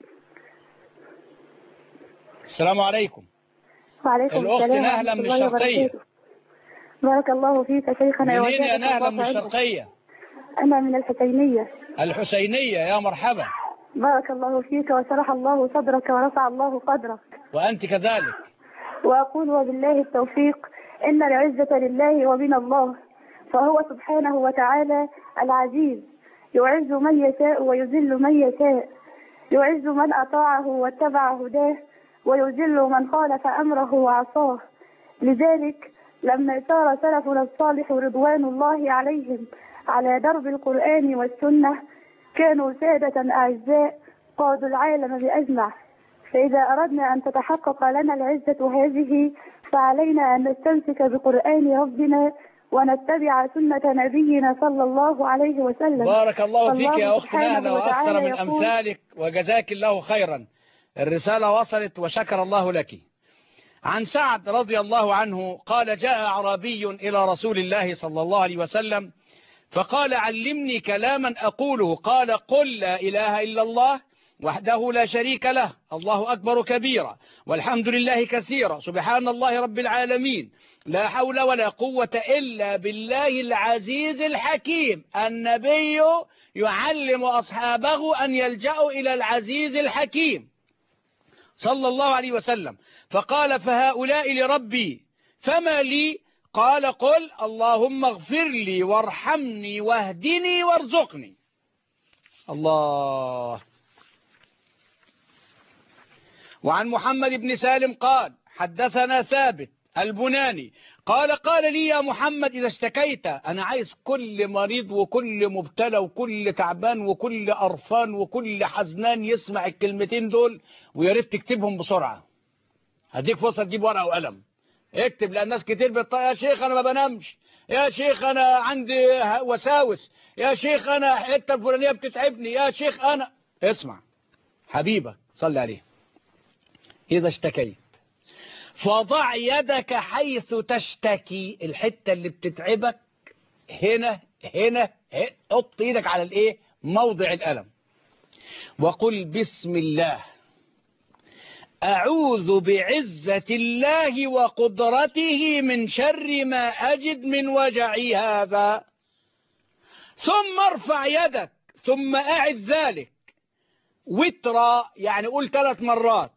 السلام عليكم. وعليكم الأخت السلام. نهلة من الشرقية. بارك الله فيك يا شيخنا. منين يا نهلة من الشرقية؟ أنا من الحسينية. الحسينية، يا مرحبا. بارك الله فيك وشرح الله صدرك ورفع الله قدرك. وأنت كذلك. وأقول وبالله التوفيق إن العزة لله ومن الله، فهو سبحانه وتعالى العزيز، يعز من يشاء ويذل من يشاء، يعز من أطاعه واتبع هداه، ويذل من خالف أمره وعصاه. لذلك لما سار سلفنا الصالح رضوان الله عليهم على درب القرآن والسنة كانوا سادة أعزاء قادوا العالم بأجمع. فإذا أردنا أن تتحقق لنا العزة هذه فعلينا أن نستمسك بقرآن ربنا ونتبع سنة نبينا صلى الله عليه وسلم. بارك الله فيك يا أخت نهلة وأكثر من أمثالك، وجزاك الله خيرا. الرسالة وصلت وشكر الله لك. عن سعد رضي الله عنه قال: جاء أعرابي إلى رسول الله صلى الله عليه وسلم فقال: علمني كلاما أقوله. قال: قل لا إله إلا الله وحده لا شريك له، الله أكبر كبيرا، والحمد لله كثيرا، سبحان الله رب العالمين، لا حول ولا قوة إلا بالله العزيز الحكيم. النبي يعلم أصحابه أن يلجأوا إلى العزيز الحكيم صلى الله عليه وسلم. فقال: فهؤلاء لربي فما لي؟ قال: قل اللهم اغفر لي وارحمني واهدني وارزقني. الله. وعن محمد بن سالم قال: حدثنا ثابت البناني قال: قال لي يا محمد إذا اشتكيت، أنا عايز كل مريض وكل مبتلى وكل تعبان وكل قرفان وكل حزنان يسمع الكلمتين دول، ويا ريت تكتبهم بسرعة. هديك فرصة تجيب ورقة وقلم اكتب، لأن الناس كتير يا شيخ أنا ما بنامش، يا شيخ أنا عندي وساوس، يا شيخ أنا حتة الفلانية بتتعبني، يا شيخ أنا. اسمع حبيبك صلي عليه. إذا اشتكيت فضع يدك حيث تشتكي، الحتة اللي بتتعبك هنا هنا، حط ايدك على الايه؟ موضع الألم، وقل بسم الله أعوذ بعزة الله وقدرته من شر ما أجد من وجعي هذا، ثم ارفع يدك ثم أعد ذلك وترى، يعني قول 3 مرات.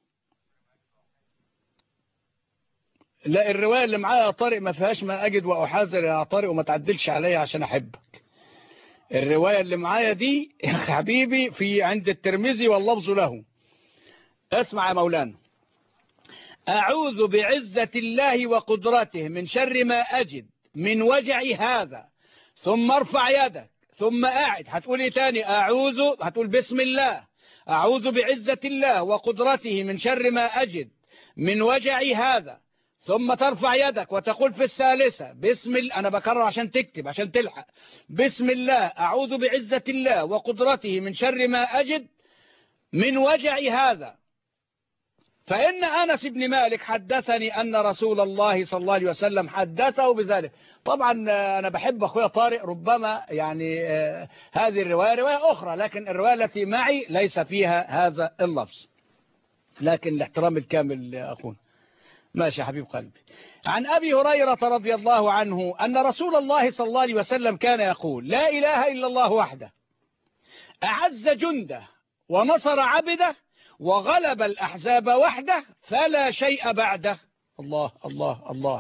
لا الرواية اللي معايا يا طارق ما فيهاش ما أجد وأحاذر يا طارق، وما تعدلش عليا عشان أحبك. الرواية اللي معايا دي يا حبيبي في عند الترمذي واللفظ له. اسمع يا مولانا: أعوذ بعزة الله وقدرته من شر ما أجد من وجعي هذا، ثم ارفع يدك ثم أعد. هتقول إيه تاني؟ أعوذ، هتقول بسم الله أعوذ بعزة الله وقدرته من شر ما أجد من وجعي هذا، ثم ترفع يدك وتقول في الثالثة بسم الله، أنا بكرر عشان تكتب عشان تلحق، بسم الله أعوذ بعزة الله وقدرته من شر ما أجد من وجع هذا، فإن أنس بن مالك حدثني أن رسول الله صلى الله عليه وسلم حدثه بذلك. طبعا أنا بحب أخويا طارق، ربما يعني هذه الرواية رواية أخرى، لكن الرواية التي معي ليس فيها هذا اللفظ، لكن الاحترام الكامل أخونا. ماشي يا حبيب قلبي. عن أبي هريرة رضي الله عنه أن رسول الله صلى الله عليه وسلم كان يقول: لا إله إلا الله وحده أعز جنده ونصر عبده وغلب الأحزاب وحده فلا شيء بعده. الله الله الله.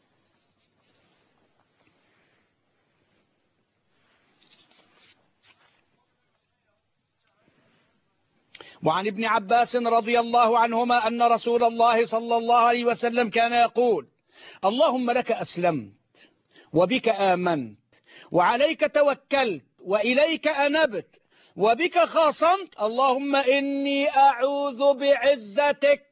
وعن ابن عباس رضي الله عنهما أن رسول الله صلى الله عليه وسلم كان يقول: اللهم لك أسلمت وبك آمنت وعليك توكلت وإليك أنبت وبك خاصمت، اللهم إني أعوذ بعزتك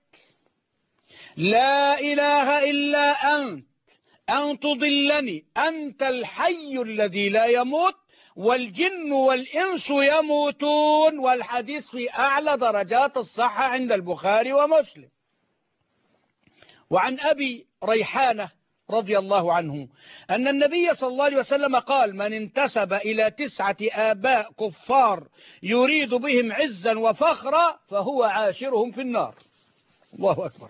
لا إله إلا أنت أن تضلني، أنت الحي الذي لا يموت والجن والإنس يموتون. والحديث في أعلى درجات الصحة عند البخاري ومسلم. وعن أبي ريحانة رضي الله عنه أن النبي صلى الله عليه وسلم قال: من انتسب إلى 9 آباء كفار يريد بهم عزا وفخرا فهو عاشرهم في النار. الله أكبر.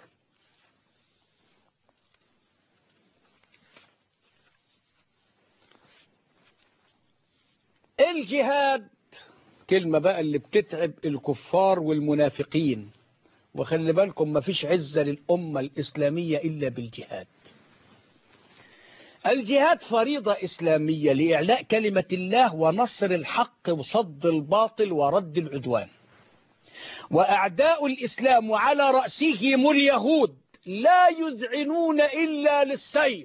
الجهاد كلمة بقى اللي بتتعب الكفار والمنافقين، وخلي بالكم ما فيش عزة للأمة الإسلامية إلا بالجهاد. الجهاد فريضة إسلامية لإعلاء كلمة الله ونصر الحق وصد الباطل ورد العدوان. وأعداء الإسلام وعلى رأسهم اليهود لا يذعنون إلا للسيف،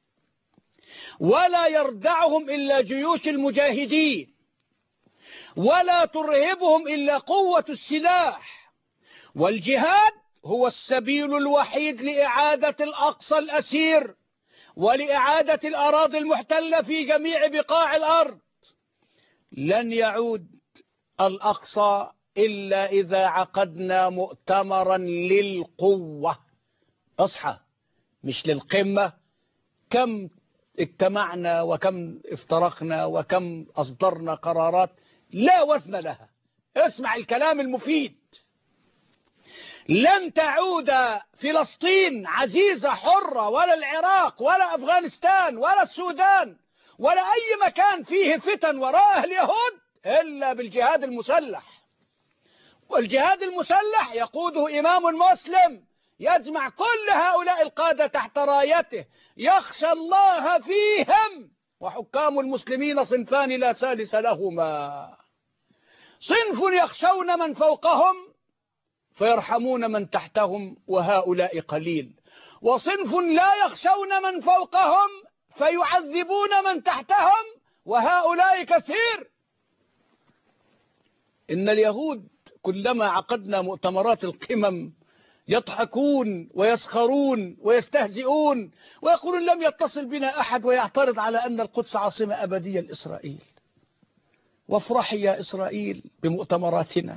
ولا يردعهم إلا جيوش المجاهدين، ولا ترهبهم إلا قوة السلاح. والجهاد هو السبيل الوحيد لإعادة الأقصى الأسير ولإعادة الأراضي المحتلة في جميع بقاع الأرض. لن يعود الأقصى إلا إذا عقدنا مؤتمرا للقوة. أصحى، مش للقمة. كم اجتمعنا وكم افترقنا وكم أصدرنا قرارات لا وزن لها. اسمع الكلام المفيد. لن تعود فلسطين عزيزة حرة، ولا العراق ولا أفغانستان ولا السودان ولا أي مكان فيه فتن وراءه اليهود إلا بالجهاد المسلح. والجهاد المسلح يقوده إمام مسلم يجمع كل هؤلاء القادة تحت رايته، يخشى الله فيهم. وحكام المسلمين صنفان لا ثالث لهما: صنف يخشون من فوقهم فيرحمون من تحتهم وهؤلاء قليل، وصنف لا يخشون من فوقهم فيعذبون من تحتهم وهؤلاء كثير. إن اليهود كلما عقدنا مؤتمرات القمم يضحكون ويسخرون ويستهزئون ويقولون لم يتصل بنا أحد ويعترض على أن القدس عاصمة أبدية لإسرائيل. وافرحي يا إسرائيل بمؤتمراتنا.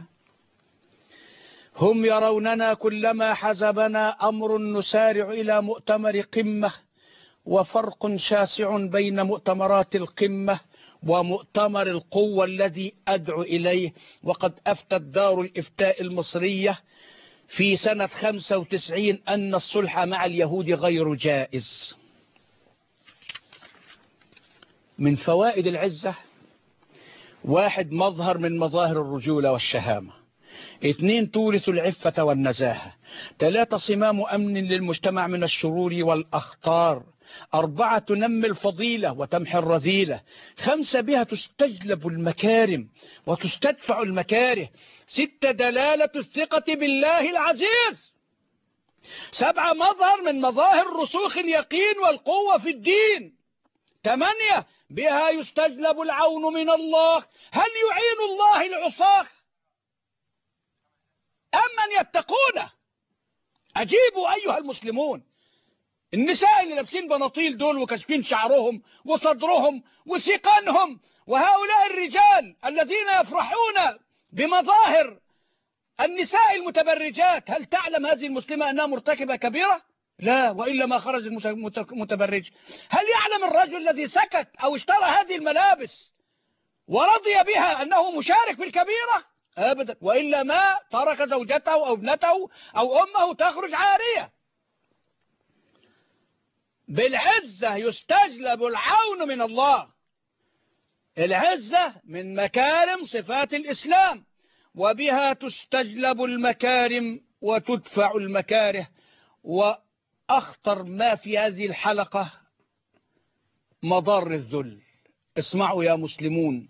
هم يروننا كلما حزبنا أمر نسارع إلى مؤتمر قمة، وفرق شاسع بين مؤتمرات القمة ومؤتمر القوة الذي أدعو إليه. وقد أفتت دار الإفتاء المصرية في سنة 95 أن الصلح مع اليهود غير جائز. من فوائد العزة: 1 مظهر من مظاهر الرجولة والشهامة. 2 تورث العفة والنزاهة. 3 صمام أمن للمجتمع من الشرور والأخطار. 4 تنمي الفضيلة وتمحي الرذيلة. 5 بها تستجلب المكارم وتستدفع المكاره. 6 دلالة الثقة بالله العزيز. 7 مظهر من مظاهر رسوخ اليقين والقوة في الدين. 8 بها يستجلب العون من الله. هل يعين الله العصاة أم من يتقونه؟ أجيبوا أيها المسلمون. النساء اللي لابسين بناطيل دول وكشفين شعرهم وصدرهم وسيقانهم، وهؤلاء الرجال الذين يفرحون بمظاهر النساء المتبرجات، هل تعلم هذه المسلمة أنها مرتكبة كبيرة؟ لا، وإلا ما خرج المتبرج. هل يعلم الرجل الذي سكت أو اشترى هذه الملابس ورضي بها أنه مشارك في الكبيرة؟ أبدا، وإلا ما ترك زوجته أو ابنته أو أمه تخرج عارية. بالعزة يستجلب العون من الله. العزة من مكارم صفات الإسلام، وبها تستجلب المكارم وتدفع المكاره. وأخطر ما في هذه الحلقة مضار الذل. اسمعوا يا مسلمون،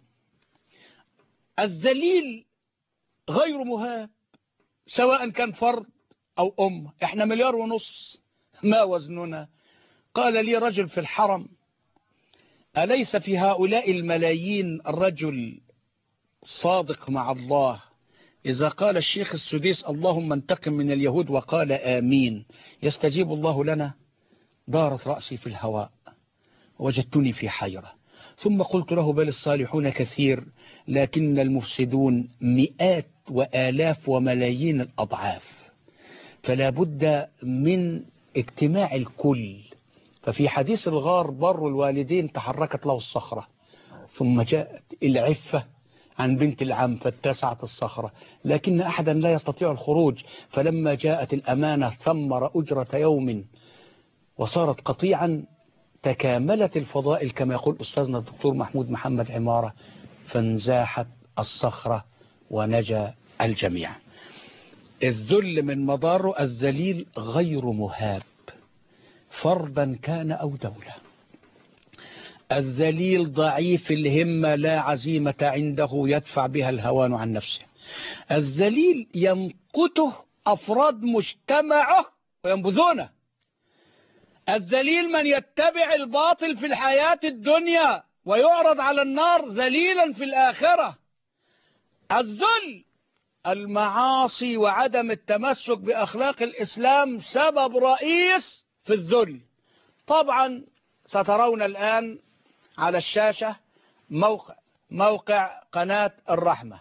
الذليل غير مهاب، سواء كان فرد أو أمة. احنا 1.5 مليار، ما وزننا؟ قال لي رجل في الحرم: أليس في هؤلاء الملايين الرجل صادق مع الله؟ إذا قال الشيخ السديس اللهم انتقم من اليهود وقال آمين يستجيب الله لنا؟ دارت رأسي في الهواء، وجدتني في حيرة. ثم قلت له: بل الصالحون كثير، لكن المفسدون مئات وآلاف وملايين الأضعاف، فلا بد من اجتماع الكل. ففي حديث الغار: بر الوالدين تحركت له الصخرة، ثم جاءت العفة عن بنت العم فاتسعت الصخرة، لكن أحدا لا يستطيع الخروج. فلما جاءت الأمانة ثمر أجرة يوم وصارت قطيعا، تكاملت الفضائل كما يقول أستاذنا الدكتور محمود محمد عمارة، فانزاحت الصخرة ونجا الجميع. الذل من مضاره الذليل غير مهاب، فردا كان أو دولة. الذليل ضعيف الهمة، لا عزيمة عنده يدفع بها الهوان عن نفسه. الذليل يمقته أفراد مجتمعه وينبذونه. الذليل من يتبع الباطل في الحياة الدنيا ويعرض على النار ذليلا في الآخرة. الذل، المعاصي وعدم التمسك بأخلاق الإسلام سبب رئيس في الذل. طبعا سترون الآن على الشاشة موقع قناة الرحمة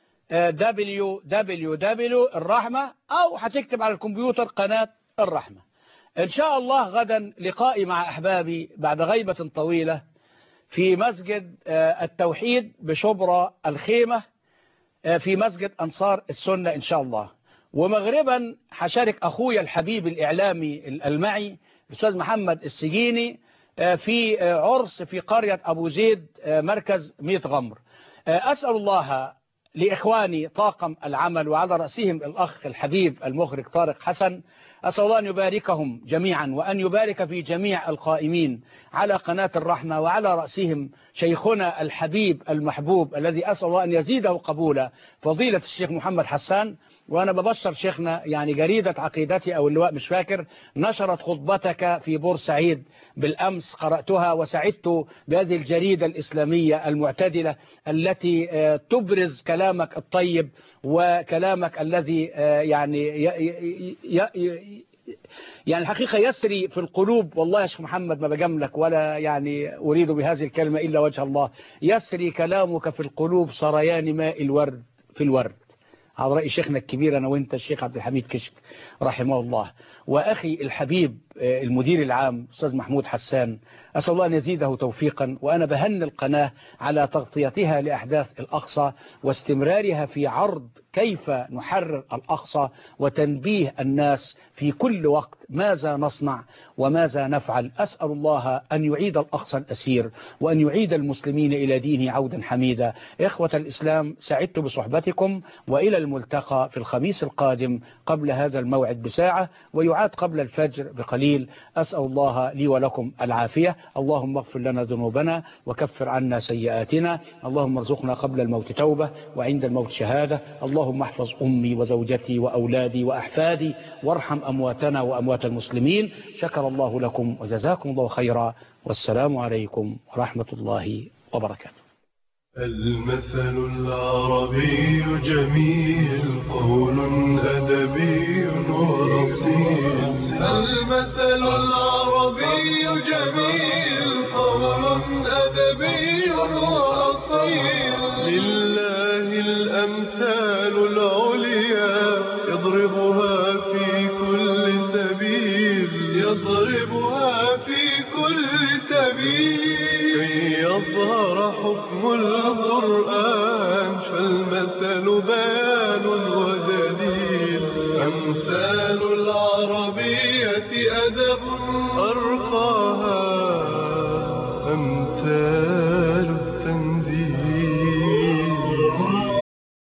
www الرحمة، أو هتكتب على الكمبيوتر قناة الرحمة. إن شاء الله غدا لقائي مع أحبابي بعد غيبة طويلة في مسجد التوحيد بشبرا الخيمة، في مسجد أنصار السنة إن شاء الله. ومغربا هشارك أخويا الحبيب الإعلامي المعي الأستاذ محمد السجيني في عرس في قرية أبو زيد مركز ميت غمر. أسأل الله لإخواني طاقم العمل وعلى رأسهم الأخ الحبيب المخرج طارق حسن، أسأل الله أن يباركهم جميعا وأن يبارك في جميع القائمين على قناة الرحمة، وعلى رأسهم شيخنا الحبيب المحبوب الذي أسأل الله أن يزيده قبولا، فضيلة الشيخ محمد حسان. وأنا ببشر شيخنا، يعني جريدة عقيدتي أو اللواء مش فاكر نشرت خطبتك في بورسعيد بالأمس، قرأتها وسعدت بهذه الجريدة الإسلامية المعتدلة التي تبرز كلامك الطيب وكلامك الذي يعني الحقيقة يسري في القلوب. والله يا شيخ محمد ما بجاملك ولا يعني أريد بهذه الكلمة إلا وجه الله، يسري كلامك في القلوب سريان ماء الورد في الورد، على رأي شيخنا الكبير أنا وإنت الشيخ عبد الحميد كشك رحمه الله. وأخي الحبيب المدير العام أستاذ محمود حسان، أسأل الله أن يزيده توفيقا. وأنا بهن القناة على تغطيتها لأحداث الأقصى واستمرارها في عرض كيف نحرر الأقصى وتنبيه الناس في كل وقت ماذا نصنع وماذا نفعل. أسأل الله أن يعيد الأقصى الأسير وأن يعيد المسلمين إلى دينه عودا حميدا. إخوة الإسلام، سعدت بصحبتكم، وإلى الملتقى في الخميس القادم قبل هذا الموعد بساعة، ويعاد قبل الفجر بقليل. أسأل الله لي ولكم العافية. اللهم اغفر لنا ذنوبنا وكفر عنا سيئاتنا. اللهم ارزقنا قبل الموت توبة وعند الموت شهادة. اللهم احفظ أمي وزوجتي وأولادي وأحفادي، وارحم أمواتنا وأموات المسلمين. شكر الله لكم وجزاكم الله خيرا، والسلام عليكم ورحمة الله وبركاته. المثل العربي جميل، قول أدبي وأصيل. المثل العربي جميل، قول أدبي وأصيل. لله الأمثال العليا أمثال العربية أدب